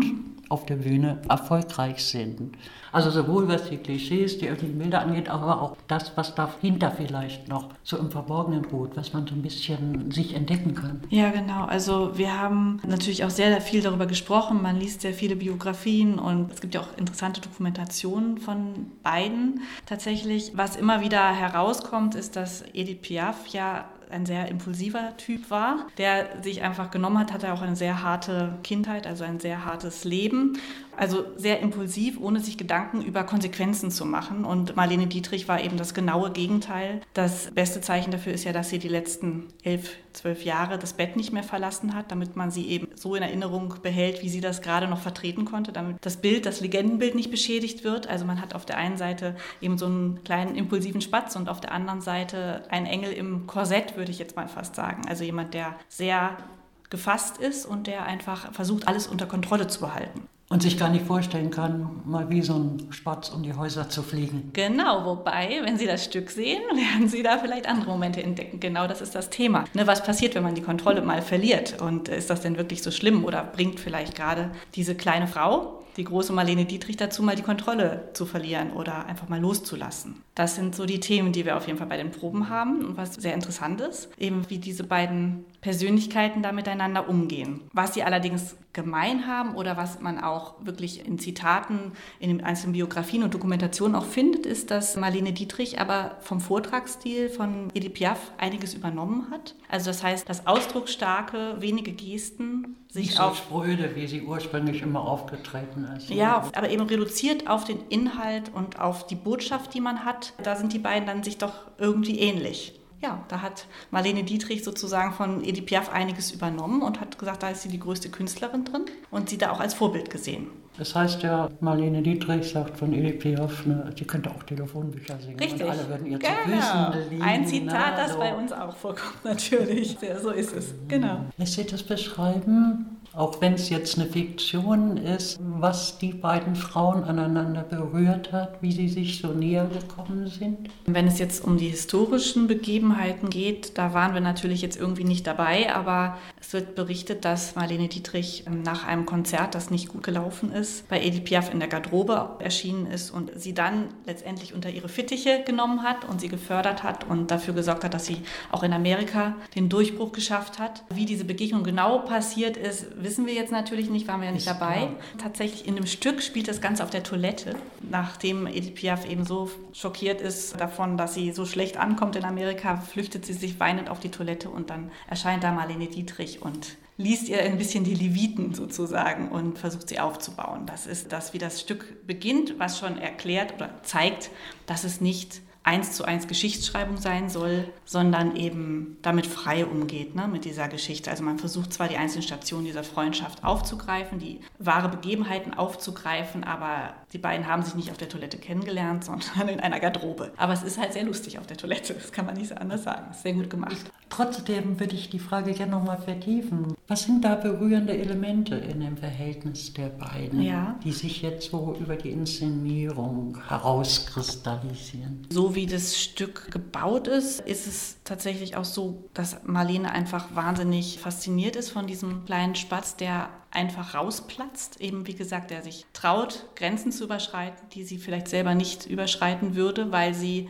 auf der Bühne erfolgreich sind. Also sowohl was die Klischees, die öffentlichen Bilder angeht, aber auch das, was dahinter vielleicht noch so im Verborgenen ruht, was man so ein bisschen sich entdecken kann. Ja, genau. Also wir haben natürlich auch sehr, sehr viel darüber gesprochen. Man liest sehr viele Biografien und es gibt ja auch interessante Dokumentationen von beiden. Tatsächlich, was immer wieder herauskommt, ist, dass Edith Piaf ja ein sehr impulsiver Typ war, der sich einfach genommen hat, hatte auch eine sehr harte Kindheit, also ein sehr hartes Leben. Also sehr impulsiv, ohne sich Gedanken über Konsequenzen zu machen. Und Marlene Dietrich war eben das genaue Gegenteil. Das beste Zeichen dafür ist ja, dass sie die letzten 11, 12 Jahre das Bett nicht mehr verlassen hat, damit man sie eben so in Erinnerung behält, wie sie das gerade noch vertreten konnte, damit das Bild, das Legendenbild nicht beschädigt wird. Also man hat auf der einen Seite eben so einen kleinen impulsiven Spatz und auf der anderen Seite einen Engel im Korsett, würde ich jetzt mal fast sagen. Also jemand, der sehr gefasst ist und der einfach versucht, alles unter Kontrolle zu behalten. Und sich gar nicht vorstellen kann, mal wie so ein Spatz um die Häuser zu fliegen. Genau, wobei, wenn Sie das Stück sehen, werden Sie da vielleicht andere Momente entdecken. Genau das ist das Thema. Was passiert, wenn man die Kontrolle mal verliert? Und ist das denn wirklich so schlimm? Oder bringt vielleicht gerade diese kleine Frau, die große Marlene Dietrich, dazu, mal die Kontrolle zu verlieren oder einfach mal loszulassen? Das sind so die Themen, die wir auf jeden Fall bei den Proben haben. Und was sehr interessant ist, eben wie diese beiden Persönlichkeiten da miteinander umgehen. Was sie allerdings gemein haben oder was man auch wirklich in Zitaten, in den einzelnen Biografien und Dokumentationen auch findet, ist, dass Marlene Dietrich aber vom Vortragsstil von Edith Piaf einiges übernommen hat. Also das heißt, dass ausdrucksstarke, wenige Gesten sich nicht so spröde, wie sie ursprünglich immer aufgetreten ist. Ja, aber eben reduziert auf den Inhalt und auf die Botschaft, die man hat. Da sind die beiden dann sich doch irgendwie ähnlich. Ja, da hat Marlene Dietrich sozusagen von Edith Piaf einiges übernommen und hat gesagt, da ist sie die größte Künstlerin drin und sie da auch als Vorbild gesehen. Das heißt ja, Marlene Dietrich sagt von Edith Piaf, sie könnte auch Telefonbücher singen. Richtig. Und alle würden ihr zu Füßen liegen. Ein Zitat, das bei uns auch vorkommt, natürlich. Ja, so ist es, genau. Lässt sich das beschreiben, auch wenn es jetzt eine Fiktion ist, was die beiden Frauen aneinander berührt hat, wie sie sich so näher gekommen sind? Wenn es jetzt um die historischen Begebenheiten geht, da waren wir natürlich jetzt irgendwie nicht dabei, aber es wird berichtet, dass Marlene Dietrich nach einem Konzert, das nicht gut gelaufen ist, bei Edith Piaf in der Garderobe erschienen ist und sie dann letztendlich unter ihre Fittiche genommen hat und sie gefördert hat und dafür gesorgt hat, dass sie auch in Amerika den Durchbruch geschafft hat. Wie diese Begegnung genau passiert ist, wissen wir jetzt natürlich nicht, waren wir ja nicht dabei. Klar. Tatsächlich in dem Stück spielt das Ganze auf der Toilette, nachdem Edith Piaf eben so schockiert ist davon, dass sie so schlecht ankommt in Amerika, flüchtet sie sich weinend auf die Toilette und dann erscheint da Marlene Dietrich und liest ihr ein bisschen die Leviten sozusagen und versucht sie aufzubauen. Das ist das, wie das Stück beginnt, was schon erklärt oder zeigt, dass es nicht 1:1 Geschichtsschreibung sein soll, sondern eben damit frei umgeht, mit dieser Geschichte. Also man versucht zwar die einzelnen Stationen dieser Freundschaft aufzugreifen, die wahre Begebenheiten aufzugreifen, aber die beiden haben sich nicht auf der Toilette kennengelernt, sondern in einer Garderobe. Aber es ist halt sehr lustig auf der Toilette, das kann man nicht so anders sagen. Ist sehr gut gemacht. Trotzdem würde ich die Frage gerne nochmal vertiefen. Was sind da berührende Elemente in dem Verhältnis der beiden, die sich jetzt so über die Inszenierung herauskristallisieren? So wie das Stück gebaut ist, ist es tatsächlich auch so, dass Marlene einfach wahnsinnig fasziniert ist von diesem kleinen Spatz, der einfach rausplatzt. Eben wie gesagt, der sich traut, Grenzen zu überschreiten, die sie vielleicht selber nicht überschreiten würde, weil sie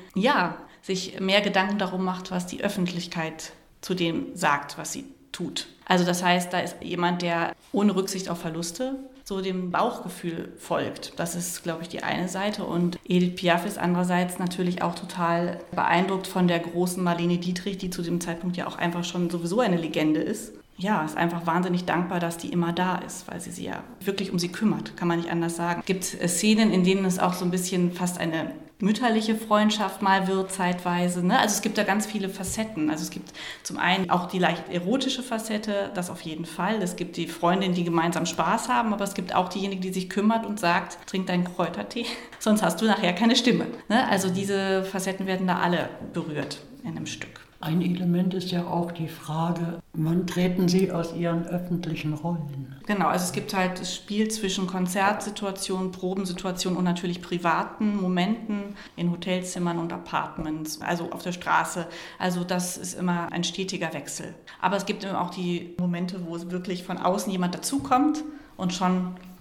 sich mehr Gedanken darum macht, was die Öffentlichkeit zu dem sagt, was sie tut. Also das heißt, da ist jemand, der ohne Rücksicht auf Verluste so dem Bauchgefühl folgt. Das ist, glaube ich, die eine Seite. Und Edith Piaf ist andererseits natürlich auch total beeindruckt von der großen Marlene Dietrich, die zu dem Zeitpunkt ja auch einfach schon sowieso eine Legende ist. Ja, ist einfach wahnsinnig dankbar, dass die immer da ist, weil sie ja wirklich um sie kümmert, kann man nicht anders sagen. Es gibt Szenen, in denen es auch so ein bisschen fast eine mütterliche Freundschaft mal wird zeitweise. Also es gibt da ganz viele Facetten. Also es gibt zum einen auch die leicht erotische Facette, das auf jeden Fall. Es gibt die Freundin, die gemeinsam Spaß haben, aber es gibt auch diejenige, die sich kümmert und sagt, trink deinen Kräutertee, sonst hast du nachher keine Stimme. Also diese Facetten werden da alle berührt in einem Stück. Ein Element ist ja auch die Frage, wann treten Sie aus Ihren öffentlichen Rollen? Genau, also es gibt halt das Spiel zwischen Konzertsituationen, Probensituationen und natürlich privaten Momenten in Hotelzimmern und Apartments, also auf der Straße. Also das ist immer ein stetiger Wechsel. Aber es gibt eben auch die Momente, wo wirklich von außen jemand dazukommt und schon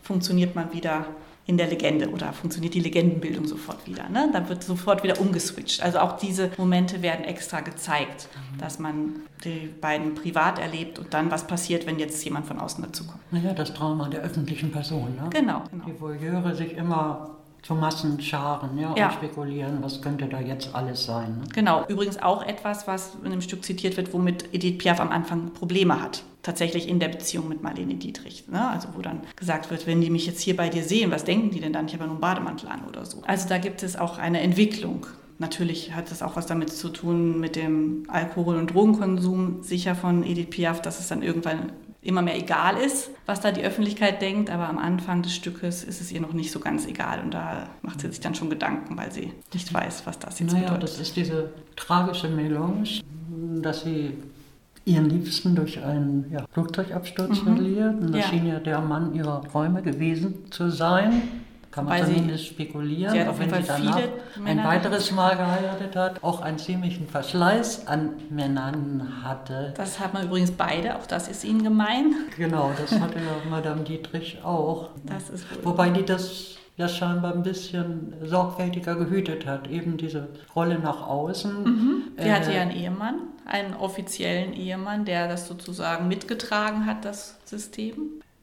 funktioniert man wieder in der Legende oder funktioniert die Legendenbildung sofort wieder. Ne? Da wird sofort wieder umgeswitcht. Also auch diese Momente werden extra gezeigt, dass man die beiden privat erlebt und dann was passiert, wenn jetzt jemand von außen dazukommt. Naja, das Drama der öffentlichen Person. Ne? Genau. Die Voyeure sich immer zu Massen scharen, und spekulieren, was könnte da jetzt alles sein. Ne? Genau, übrigens auch etwas, was in dem Stück zitiert wird, womit Edith Piaf am Anfang Probleme hat. Tatsächlich in der Beziehung mit Marlene Dietrich. Ne? Also wo dann gesagt wird, wenn die mich jetzt hier bei dir sehen, was denken die denn dann? Ich habe ja nur einen Bademantel an oder so. Also da gibt es auch eine Entwicklung. Natürlich hat das auch was damit zu tun mit dem Alkohol- und Drogenkonsum, sicher von Edith Piaf, dass es dann irgendwann immer mehr egal ist, was da die Öffentlichkeit denkt, aber am Anfang des Stückes ist es ihr noch nicht so ganz egal und da macht sie sich dann schon Gedanken, weil sie nicht weiß, was das jetzt bedeutet. Das ist diese tragische Melange, dass sie ihren Liebsten durch einen Flugzeugabsturz verliert. Und das schien ja der Mann ihrer Träume gewesen zu sein. Kann man zumindest spekulieren, sie hat auch wenn sie danach ein weiteres Mal geheiratet hat, auch einen ziemlichen Verschleiß an Männern hatte. Das hat man übrigens beide, auch das ist ihnen gemein. Genau, das hatte ja Madame Dietrich auch. Das ist wohl. Wobei die das ja scheinbar ein bisschen sorgfältiger gehütet hat, eben diese Rolle nach außen. Sie hatte ja einen Ehemann, einen offiziellen Ehemann, der das sozusagen mitgetragen hat, das System.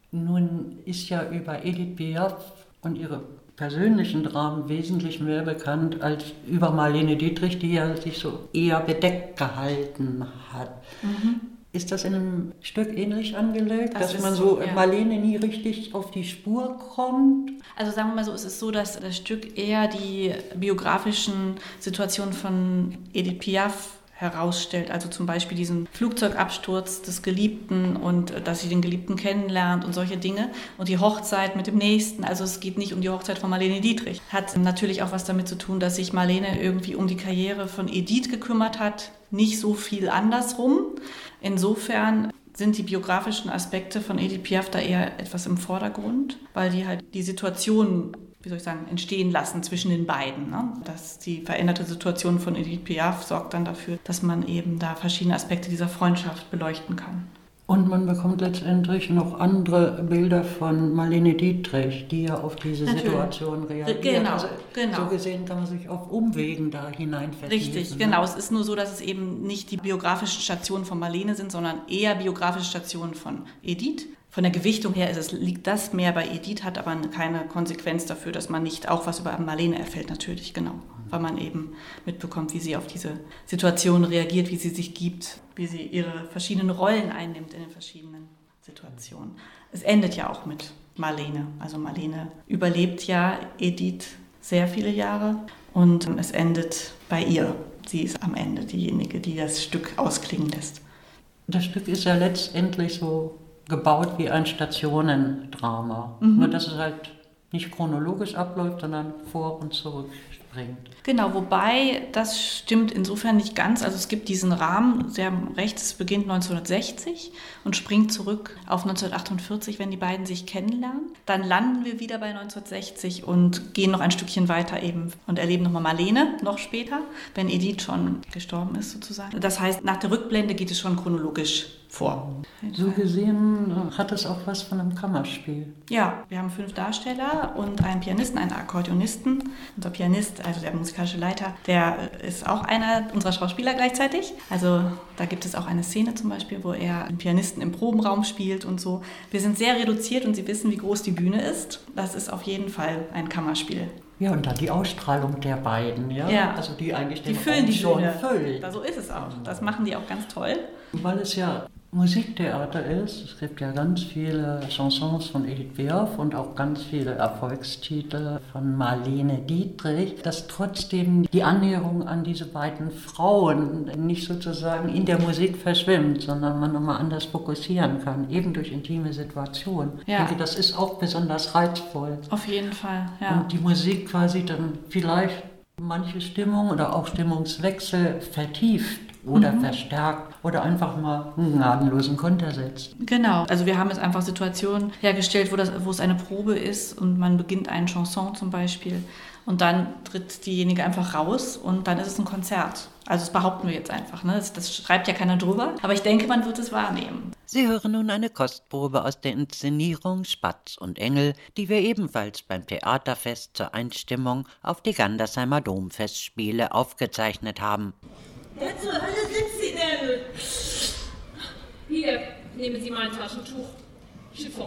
Nun ist ja über Edith Piaf und ihre persönlichen Dramen wesentlich mehr bekannt als über Marlene Dietrich, die ja sich so eher bedeckt gehalten hat. Ist das in einem Stück ähnlich angelegt, dass man so Marlene nie richtig auf die Spur kommt? Also sagen wir mal so, es ist so, dass das Stück eher die biografischen Situationen von Edith Piaf herausstellt, also zum Beispiel diesen Flugzeugabsturz des Geliebten und dass sie den Geliebten kennenlernt und solche Dinge und die Hochzeit mit dem Nächsten, also es geht nicht um die Hochzeit von Marlene Dietrich. Hat natürlich auch was damit zu tun, dass sich Marlene irgendwie um die Karriere von Edith gekümmert hat, nicht so viel andersrum. Insofern sind die biografischen Aspekte von Edith Piaf da eher etwas im Vordergrund, weil die halt die Situation, entstehen lassen zwischen den beiden. Ne? Dass die veränderte Situation von Edith Piaf sorgt dann dafür, dass man eben da verschiedene Aspekte dieser Freundschaft beleuchten kann. Und man bekommt letztendlich noch andere Bilder von Marlene Dietrich, die ja auf diese Situation reagiert. Genau. So gesehen kann man sich auf Umwegen da hineinvertiefen. Richtig, genau. Es ist nur so, dass es eben nicht die biografischen Stationen von Marlene sind, sondern eher biografische Stationen von Edith. Von der Gewichtung her liegt das mehr bei Edith, hat aber keine Konsequenz dafür, dass man nicht auch was über Marlene erfährt, natürlich, genau. Weil man eben mitbekommt, wie sie auf diese Situation reagiert, wie sie sich gibt, wie sie ihre verschiedenen Rollen einnimmt in den verschiedenen Situationen. Es endet ja auch mit Marlene. Also Marlene überlebt ja Edith sehr viele Jahre und es endet bei ihr. Sie ist am Ende diejenige, die das Stück ausklingen lässt. Das Stück ist ja letztendlich so gebaut wie ein Stationendrama. Nur dass es halt nicht chronologisch abläuft, sondern vor und zurück springt. Genau, wobei das stimmt insofern nicht ganz. Also es gibt diesen Rahmen, sehr rechts, es beginnt 1960 und springt zurück auf 1948, wenn die beiden sich kennenlernen. Dann landen wir wieder bei 1960 und gehen noch ein Stückchen weiter eben und erleben nochmal Marlene, noch später, wenn Edith schon gestorben ist sozusagen. Das heißt, nach der Rückblende geht es schon chronologisch vor. So gesehen hat es auch was von einem Kammerspiel. Ja, wir haben 5 Darsteller und einen Pianisten, einen Akkordeonisten. Unser Pianist, also der musikalische Leiter, der ist auch einer unserer Schauspieler gleichzeitig. Also da gibt es auch eine Szene zum Beispiel, wo er einen Pianisten im Probenraum spielt und so. Wir sind sehr reduziert und Sie wissen, wie groß die Bühne ist. Das ist auf jeden Fall ein Kammerspiel. Ja, und dann die Ausstrahlung der beiden, ja? Also die eigentlich den füllen die schon Bühne. füllt. So ist es auch. Das machen die auch ganz toll. Weil es ja Musiktheater ist. Es gibt ja ganz viele Chansons von Edith Piaf und auch ganz viele Erfolgstitel von Marlene Dietrich, dass trotzdem die Annäherung an diese beiden Frauen nicht sozusagen in der Musik verschwimmt, sondern man nochmal anders fokussieren kann, eben durch intime Situationen. Ja. Ich denke, das ist auch besonders reizvoll. Auf jeden Fall, ja. Und die Musik quasi dann vielleicht manche Stimmung oder auch Stimmungswechsel vertieft. oder verstärkt oder einfach mal einen gnadenlosen Konter setzt. Genau, also wir haben jetzt einfach Situationen hergestellt, wo es eine Probe ist und man beginnt einen Chanson zum Beispiel und dann tritt diejenige einfach raus und dann ist es ein Konzert. Also das behaupten wir jetzt einfach, ne? Das schreibt ja keiner drüber, aber ich denke, man wird es wahrnehmen. Sie hören nun eine Kostprobe aus der Inszenierung Spatz und Engel, die wir ebenfalls beim Theaterfest zur Einstimmung auf die Gandersheimer Domfestspiele aufgezeichnet haben. Wer zur Hölle sind Sie denn? Hier, nehmen Sie mein Taschentuch. Chiffon.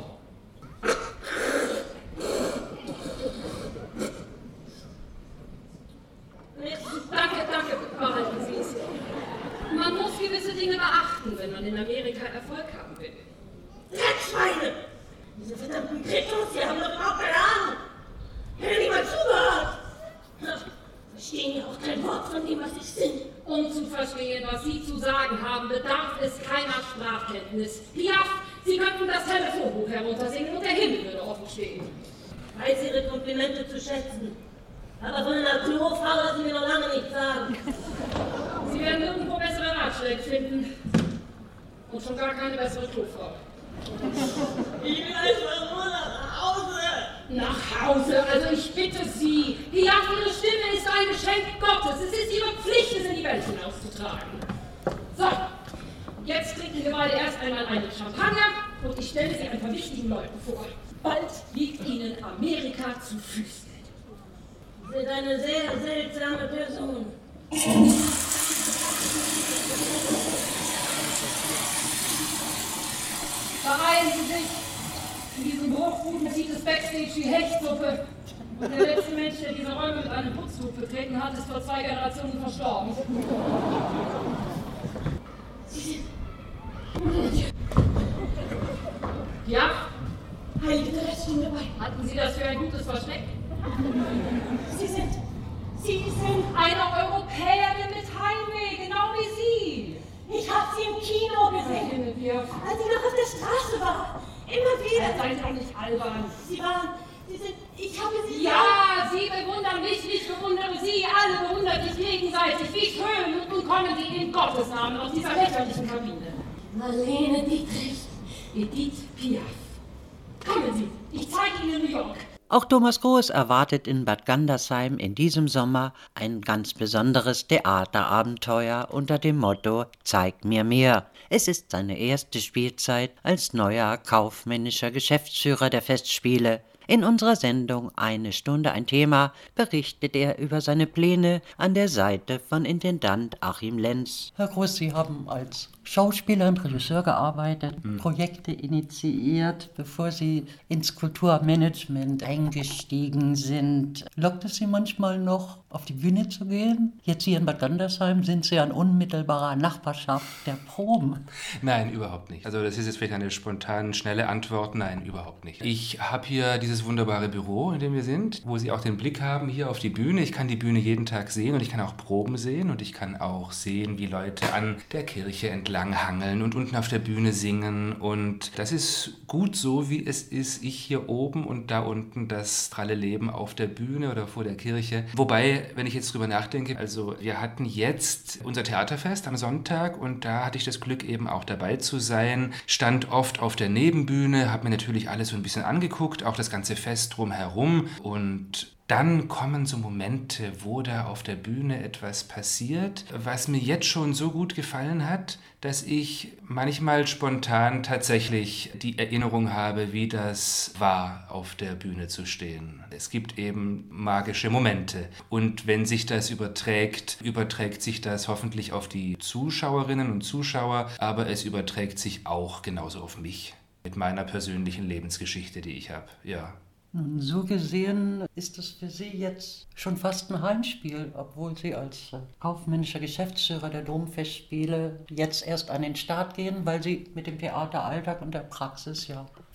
Danke, behalten Sie es. Man muss gewisse Dinge beachten, wenn man in Amerika Erfolg haben will. Dreckschweine! Diese verdammten Kritos, die haben doch überhaupt keine Ahnung! Hätte niemand zugehört! Verstehen ja auch kein Wort von dem, was ich singe. Um zu verstehen, was Sie zu sagen haben, bedarf es keiner Sprachkenntnis. Piaf, Sie könnten das Telefonbuch heruntersingen und der Himmel würde offen stehen. Weiß Ihre Komplimente zu schätzen. Aber von einer Klofrau lassen Sie mir noch lange nichts sagen. Sie werden irgendwo bessere Ratschläge finden. Und schon gar keine bessere Klofrau. Ich will einfach nur nach Hause. Nach Hause? Also ich bitte Sie. Ja, Ihre Stimme ist ein Geschenk Gottes. Es ist Ihre Pflicht, es in die Welt hinauszutragen. So, jetzt trinken wir beide erst einmal einen Champagner und ich stelle Sie ein paar wichtigen Leuten vor. Bald liegt Ihnen Amerika zu Füßen. Sie sind eine sehr seltsame Person. Beeilen Sie sich! In diesem Bruchbuchen sieht es Backstage wie Hechtsuppe. Und der letzte Mensch, der diese Räume mit einem Putztuch betreten hat, ist vor 2 Generationen verstorben. Sie sind... Ja? Heilige Dresse stehen dabei. Hatten Sie das für ein gutes Versteck? Sie sind eine Europäerin mit Heimweh, genau wie Sie. Ich habe Sie im Kino gesehen, als Sie noch auf der Straße war. Immer wieder. Seien Sie doch nicht albern. Ich habe Sie... Ja, Sie bewundern mich, ich bewundere Sie, alle bewundern sich gegenseitig. Wie schön. Und nun kommen Sie in Gottes Namen aus dieser lächerlichen Kabine. Marlene Dietrich. Edith Piaf. Kommen Sie, ich zeige Ihnen New York. Auch Thomas Groß erwartet in Bad Gandersheim in diesem Sommer ein ganz besonderes Theaterabenteuer unter dem Motto »Zeig mir mehr«. Es ist seine erste Spielzeit als neuer kaufmännischer Geschäftsführer der Festspiele. In unserer Sendung »Eine Stunde, ein Thema« berichtet er über seine Pläne an der Seite von Intendant Achim Lenz. Herr Groß, Sie haben als Schauspieler und Regisseur gearbeitet, Projekte initiiert, bevor Sie ins Kulturmanagement eingestiegen sind. Lockt es Sie manchmal noch, auf die Bühne zu gehen? Jetzt hier in Bad Gandersheim sind Sie in unmittelbarer Nachbarschaft der Proben. Nein, überhaupt nicht. Also das ist jetzt vielleicht eine spontan, schnelle Antwort. Nein, überhaupt nicht. Ich habe hier dieses wunderbare Büro, in dem wir sind, wo Sie auch den Blick haben hier auf die Bühne. Ich kann die Bühne jeden Tag sehen und ich kann auch Proben sehen und ich kann auch sehen, wie Leute an der Kirche entlang hangeln und unten auf der Bühne singen. Und das ist gut so, wie es ist. Ich hier oben und da unten das pralle Leben auf der Bühne oder vor der Kirche. Wobei, wenn ich jetzt drüber nachdenke, also wir hatten jetzt unser Theaterfest am Sonntag und da hatte ich das Glück eben auch dabei zu sein. Stand oft auf der Nebenbühne, habe mir natürlich alles so ein bisschen angeguckt, auch das ganze Fest drumherum und dann kommen so Momente, wo da auf der Bühne etwas passiert, was mir jetzt schon so gut gefallen hat, dass ich manchmal spontan tatsächlich die Erinnerung habe, wie das war, auf der Bühne zu stehen. Es gibt eben magische Momente. Und wenn sich das überträgt sich das hoffentlich auf die Zuschauerinnen und Zuschauer, aber es überträgt sich auch genauso auf mich mit meiner persönlichen Lebensgeschichte, die ich habe. Ja. So gesehen ist es für Sie jetzt schon fast ein Heimspiel, obwohl Sie als kaufmännischer Geschäftsführer der Domfestspiele jetzt erst an den Start gehen, weil Sie mit dem Theateralltag und der Praxis ja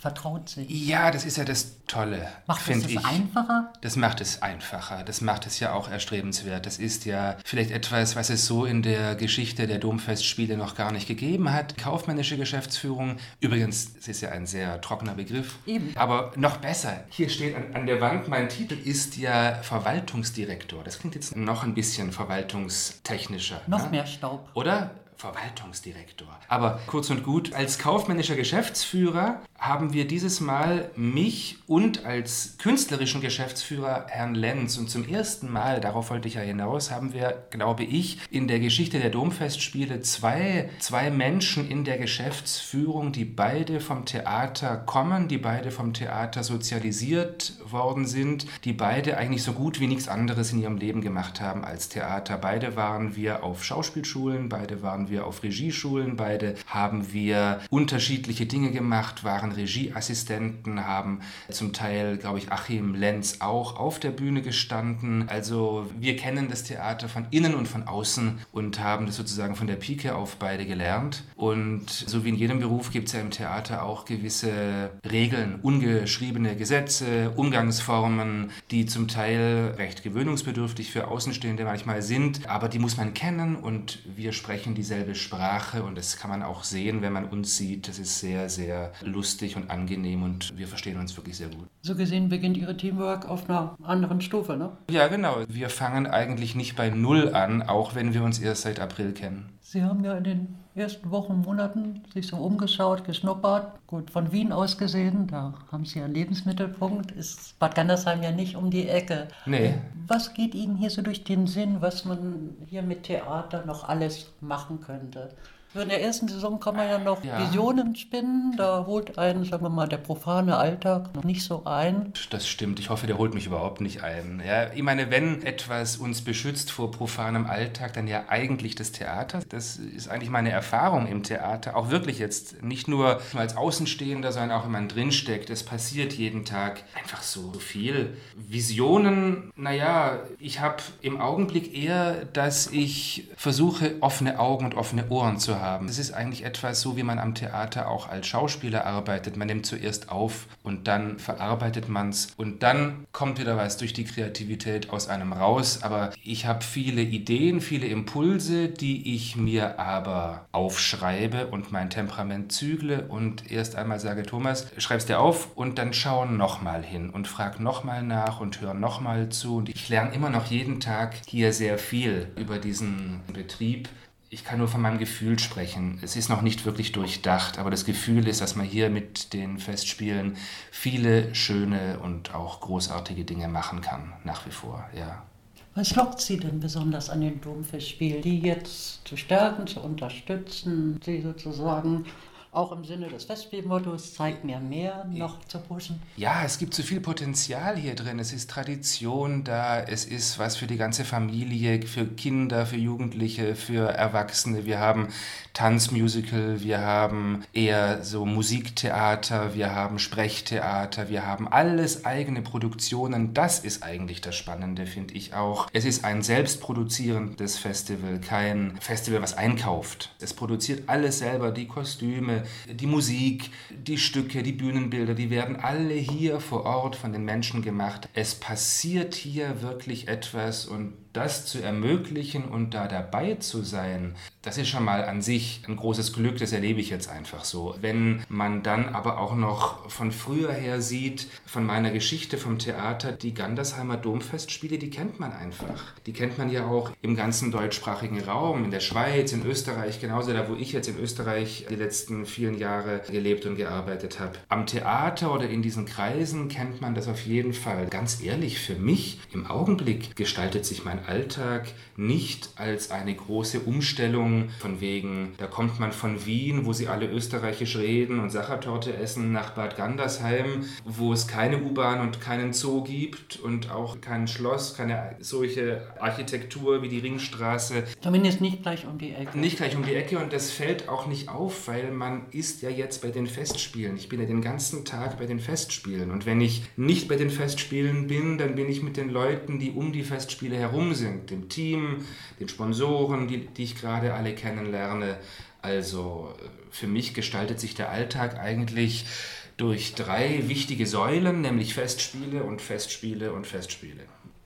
vertraut sind. Ja, das ist ja das Tolle, finde ich. Macht es einfacher? Das macht es einfacher. Das macht es ja auch erstrebenswert. Das ist ja vielleicht etwas, was es so in der Geschichte der Domfestspiele noch gar nicht gegeben hat. Kaufmännische Geschäftsführung. Übrigens, es ist ja ein sehr trockener Begriff. Eben. Aber noch besser. Hier steht an der Wand, mein Titel ist ja Verwaltungsdirektor. Das klingt jetzt noch ein bisschen verwaltungstechnischer. Noch mehr Staub. Oder? Verwaltungsdirektor. Aber kurz und gut, als kaufmännischer Geschäftsführer haben wir dieses Mal mich und als künstlerischen Geschäftsführer Herrn Lenz. Und zum ersten Mal, darauf wollte ich ja hinaus, haben wir, glaube ich, in der Geschichte der Domfestspiele zwei Menschen in der Geschäftsführung, die beide vom Theater kommen, die beide vom Theater sozialisiert worden sind, die beide eigentlich so gut wie nichts anderes in ihrem Leben gemacht haben als Theater. Beide waren wir auf Schauspielschulen, beide waren wir auf Regieschulen, beide haben wir unterschiedliche Dinge gemacht, waren Regieassistenten, haben zum Teil, glaube ich, Achim Lenz auch auf der Bühne gestanden. Also wir kennen das Theater von innen und von außen und haben das sozusagen von der Pike auf beide gelernt. Und so wie in jedem Beruf gibt es ja im Theater auch gewisse Regeln, ungeschriebene Gesetze, Umgangsformen, die zum Teil recht gewöhnungsbedürftig für Außenstehende manchmal sind, aber die muss man kennen und wir sprechen dieselbe Sprache und das kann man auch sehen, wenn man uns sieht. Das ist sehr, sehr lustig und angenehm und wir verstehen uns wirklich sehr gut. So gesehen beginnt Ihre Teamwork auf einer anderen Stufe, ne? Ja, genau. Wir fangen eigentlich nicht bei Null an, auch wenn wir uns erst seit April kennen. Sie haben ja in den ersten Wochen, Monaten sich so umgeschaut, geschnuppert. Gut, von Wien aus gesehen, da haben Sie einen Lebensmittelpunkt, ist Bad Gandersheim ja nicht um die Ecke. Nee. Was geht Ihnen hier so durch den Sinn, was man hier mit Theater noch alles machen könnte? In der ersten Saison kann man ja noch Visionen spinnen, da holt einen, sagen wir mal, der profane Alltag noch nicht so ein. Das stimmt, ich hoffe, der holt mich überhaupt nicht ein. Ja, ich meine, wenn etwas uns beschützt vor profanem Alltag, dann ja eigentlich das Theater. Das ist eigentlich meine Erfahrung im Theater, auch wirklich jetzt nicht nur als Außenstehender, sondern auch wenn man drinsteckt. Es passiert jeden Tag einfach so viel. Visionen, naja, ich habe im Augenblick eher, dass ich versuche, offene Augen und offene Ohren zu haben. Das ist eigentlich etwas so, wie man am Theater auch als Schauspieler arbeitet. Man nimmt zuerst auf und dann verarbeitet man es und dann kommt wieder was durch die Kreativität aus einem raus. Aber ich habe viele Ideen, viele Impulse, die ich mir aber aufschreibe und mein Temperament zügle und erst einmal sage, Thomas, schreib's dir auf und dann schau nochmal hin und frag nochmal nach und hör nochmal zu. Und ich lerne immer noch jeden Tag hier sehr viel über diesen Betrieb. Ich kann nur von meinem Gefühl sprechen. Es ist noch nicht wirklich durchdacht, aber das Gefühl ist, dass man hier mit den Festspielen viele schöne und auch großartige Dinge machen kann, nach wie vor, ja. Was lockt Sie denn besonders an den Domfestspielen, die jetzt zu stärken, zu unterstützen, Sie sozusagen auch im Sinne des Festspielmottos, zeigt mir mehr, noch zu pushen? Ja, es gibt so viel Potenzial hier drin. Es ist Tradition da, es ist was für die ganze Familie, für Kinder, für Jugendliche, für Erwachsene. Wir haben Tanzmusical, wir haben eher so Musiktheater, wir haben Sprechtheater, wir haben alles eigene Produktionen. Das ist eigentlich das Spannende, finde ich auch. Es ist ein selbstproduzierendes Festival, kein Festival, was einkauft. Es produziert alles selber, die Kostüme, die Musik, die Stücke, die Bühnenbilder, die werden alle hier vor Ort von den Menschen gemacht. Es passiert hier wirklich etwas und das zu ermöglichen und da dabei zu sein, das ist schon mal an sich ein großes Glück, das erlebe ich jetzt einfach so. Wenn man dann aber auch noch von früher her sieht, von meiner Geschichte vom Theater, die Gandersheimer Domfestspiele, die kennt man einfach. Die kennt man ja auch im ganzen deutschsprachigen Raum, in der Schweiz, in Österreich, genauso da, wo ich jetzt in Österreich die letzten vielen Jahre gelebt und gearbeitet habe. Am Theater oder in diesen Kreisen kennt man das auf jeden Fall. Ganz ehrlich, für mich im Augenblick gestaltet sich mein Alltag nicht als eine große Umstellung von wegen, da kommt man von Wien, wo sie alle österreichisch reden und Sachertorte essen, nach Bad Gandersheim, wo es keine U-Bahn und keinen Zoo gibt und auch kein Schloss, keine solche Architektur wie die Ringstraße. Zumindest nicht gleich um die Ecke. Nicht gleich um die Ecke und das fällt auch nicht auf, weil man ist ja jetzt bei den Festspielen. Ich bin ja den ganzen Tag bei den Festspielen und wenn ich nicht bei den Festspielen bin, dann bin ich mit den Leuten, die um die Festspiele herum sind, dem Team, den Sponsoren, die ich gerade alle kennenlerne. Also für mich gestaltet sich der Alltag eigentlich durch 3 wichtige Säulen, nämlich Festspiele und Festspiele und Festspiele.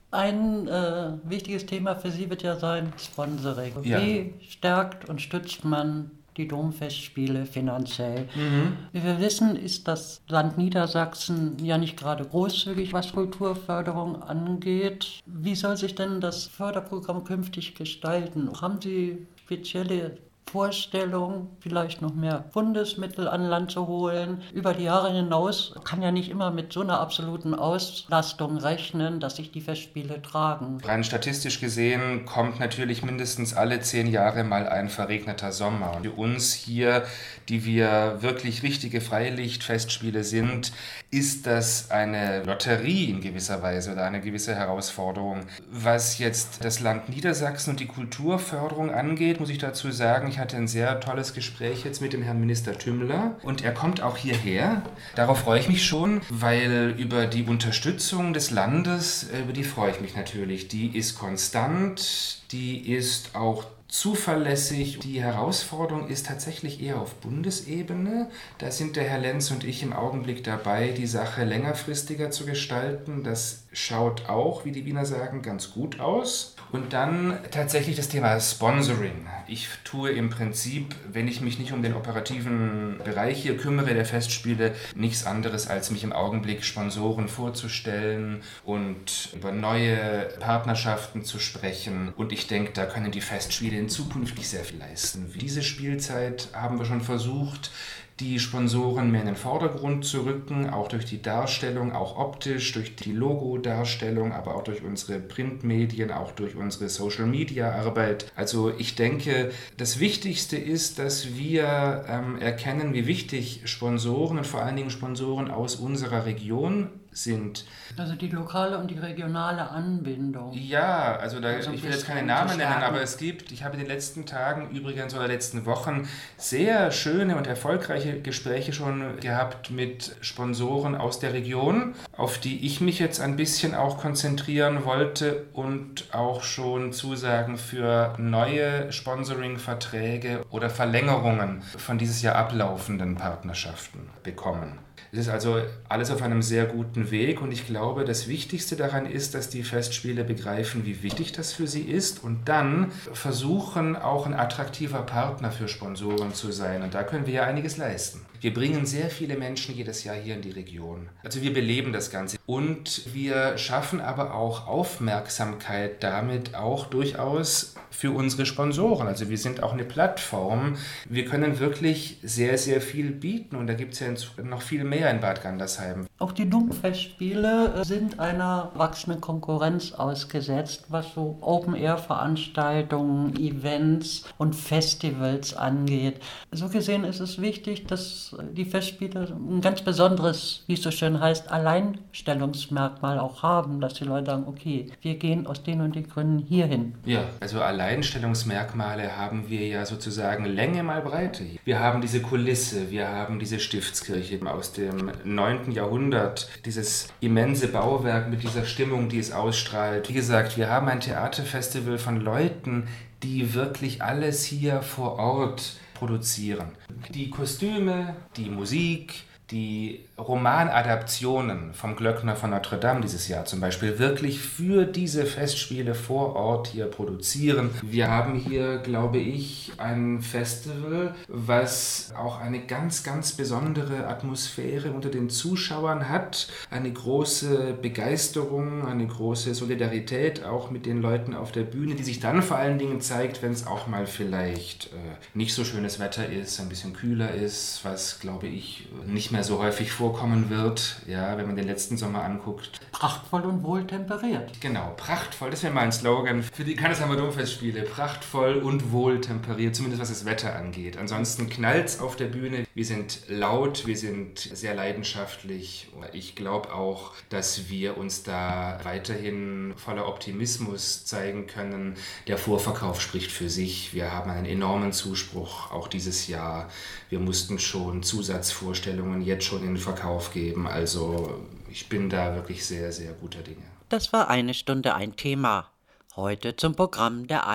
Ein wichtiges Thema für Sie wird ja sein Sponsoring. Ja. Wie stärkt und stützt man die Domfestspiele finanziell? Wie wir wissen, ist das Land Niedersachsen ja nicht gerade großzügig, was Kulturförderung angeht. Wie soll sich denn das Förderprogramm künftig gestalten? Haben Sie spezielle Vorstellung, vielleicht noch mehr Bundesmittel an Land zu holen. Über die Jahre hinaus kann ja nicht immer mit so einer absoluten Auslastung rechnen, dass sich die Festspiele tragen. Rein statistisch gesehen kommt natürlich mindestens alle 10 Jahre mal ein verregneter Sommer. Und für uns hier, die wir wirklich richtige Freilichtfestspiele sind, ist das eine Lotterie in gewisser Weise oder eine gewisse Herausforderung. Was jetzt das Land Niedersachsen und die Kulturförderung angeht, muss ich dazu sagen, ich hatte ein sehr tolles Gespräch jetzt mit dem Herrn Minister Tümmler und er kommt auch hierher. Darauf freue ich mich schon, weil über die Unterstützung des Landes, über die freue ich mich natürlich. Die ist konstant, die ist auch zuverlässig. Die Herausforderung ist tatsächlich eher auf Bundesebene. Da sind der Herr Lenz und ich im Augenblick dabei, die Sache längerfristiger zu gestalten. Das schaut auch, wie die Wiener sagen, ganz gut aus. Und dann tatsächlich das Thema Sponsoring. Ich tue im Prinzip, wenn ich mich nicht um den operativen Bereich hier kümmere, der Festspiele, nichts anderes, als mich im Augenblick Sponsoren vorzustellen und über neue Partnerschaften zu sprechen. Und ich denke, da können die Festspiele in Zukunft sehr viel leisten. Diese Spielzeit haben wir schon versucht, die Sponsoren mehr in den Vordergrund zu rücken, auch durch die Darstellung, auch optisch, durch die Logodarstellung, aber auch durch unsere Printmedien, auch durch unsere Social-Media-Arbeit. Also ich denke, das Wichtigste ist, dass wir erkennen, wie wichtig Sponsoren und vor allen Dingen Sponsoren aus unserer Region sind. Also die lokale und die regionale Anbindung. Ja, also ich will jetzt keine Namen nennen, aber ich habe in den letzten Tagen übrigens oder letzten Wochen sehr schöne und erfolgreiche Gespräche schon gehabt mit Sponsoren aus der Region, auf die ich mich jetzt ein bisschen auch konzentrieren wollte und auch schon Zusagen für neue Sponsoring-Verträge oder Verlängerungen von dieses Jahr ablaufenden Partnerschaften bekommen. Es ist also alles auf einem sehr guten Weg und ich glaube, das Wichtigste daran ist, dass die Festspiele begreifen, wie wichtig das für sie ist und dann versuchen, auch ein attraktiver Partner für Sponsoren zu sein. Und da können wir ja einiges leisten. Wir bringen sehr viele Menschen jedes Jahr hier in die Region. Also wir beleben das Ganze. Und wir schaffen aber auch Aufmerksamkeit damit auch durchaus für unsere Sponsoren. Also wir sind auch eine Plattform. Wir können wirklich sehr, sehr viel bieten. Und da gibt es ja noch viel mehr in Bad Gandersheim. Auch die Domfestspiele sind einer wachsenden Konkurrenz ausgesetzt, was so Open-Air-Veranstaltungen, Events und Festivals angeht. So gesehen ist es wichtig, dass die Festspiele ein ganz besonderes, wie es so schön heißt, Alleinstellungsmerkmal auch haben, dass die Leute sagen, okay, wir gehen aus den und den Gründen hierhin. Ja, also Alleinstellungsmerkmale haben wir ja sozusagen Länge mal Breite. Wir haben diese Kulisse, wir haben diese Stiftskirche aus dem 9. Jahrhundert, dieses immense Bauwerk mit dieser Stimmung, die es ausstrahlt. Wie gesagt, wir haben ein Theaterfestival von Leuten, die wirklich alles hier vor Ort produzieren. Die Kostüme, die Musik, die Romanadaptionen vom Glöckner von Notre Dame dieses Jahr zum Beispiel wirklich für diese Festspiele vor Ort hier produzieren. Wir haben hier, glaube ich, ein Festival, was auch eine ganz, ganz besondere Atmosphäre unter den Zuschauern hat. Eine große Begeisterung, eine große Solidarität auch mit den Leuten auf der Bühne, die sich dann vor allen Dingen zeigt, wenn es auch mal vielleicht nicht so schönes Wetter ist, ein bisschen kühler ist, was, glaube ich, nicht mehr so häufig vorkommen wird, ja, wenn man den letzten Sommer anguckt. Prachtvoll und wohltemperiert. Genau, prachtvoll, das wäre mal ein Slogan für die Gandersheimer Domfestspiele. Prachtvoll und wohltemperiert, zumindest was das Wetter angeht. Ansonsten knallt's auf der Bühne. Wir sind laut, wir sind sehr leidenschaftlich. Ich glaube auch, dass wir uns da weiterhin voller Optimismus zeigen können. Der Vorverkauf spricht für sich. Wir haben einen enormen Zuspruch, auch dieses Jahr. Wir mussten schon Zusatzvorstellungen jetzt schon in den Verkauf geben. Also ich bin da wirklich sehr, sehr guter Dinge. Das war eine Stunde ein Thema. Heute zum Programm der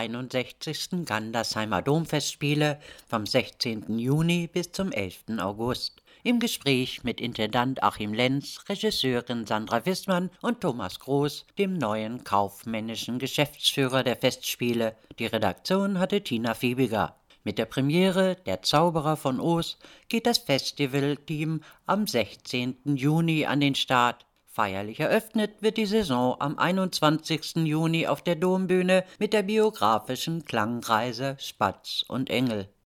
61. Gandersheimer Domfestspiele vom 16. Juni bis zum 11. August. im Gespräch mit Intendant Achim Lenz, Regisseurin Sandra Wissmann und Thomas Groß, dem neuen kaufmännischen Geschäftsführer der Festspiele. Die Redaktion hatte Tina Fiebiger. Mit der Premiere Der Zauberer von Oz geht das Festivalteam am 16. Juni an den Start. Feierlich eröffnet wird die Saison am 21. Juni auf der Dombühne mit der biografischen Klangreise Spatz und Engel.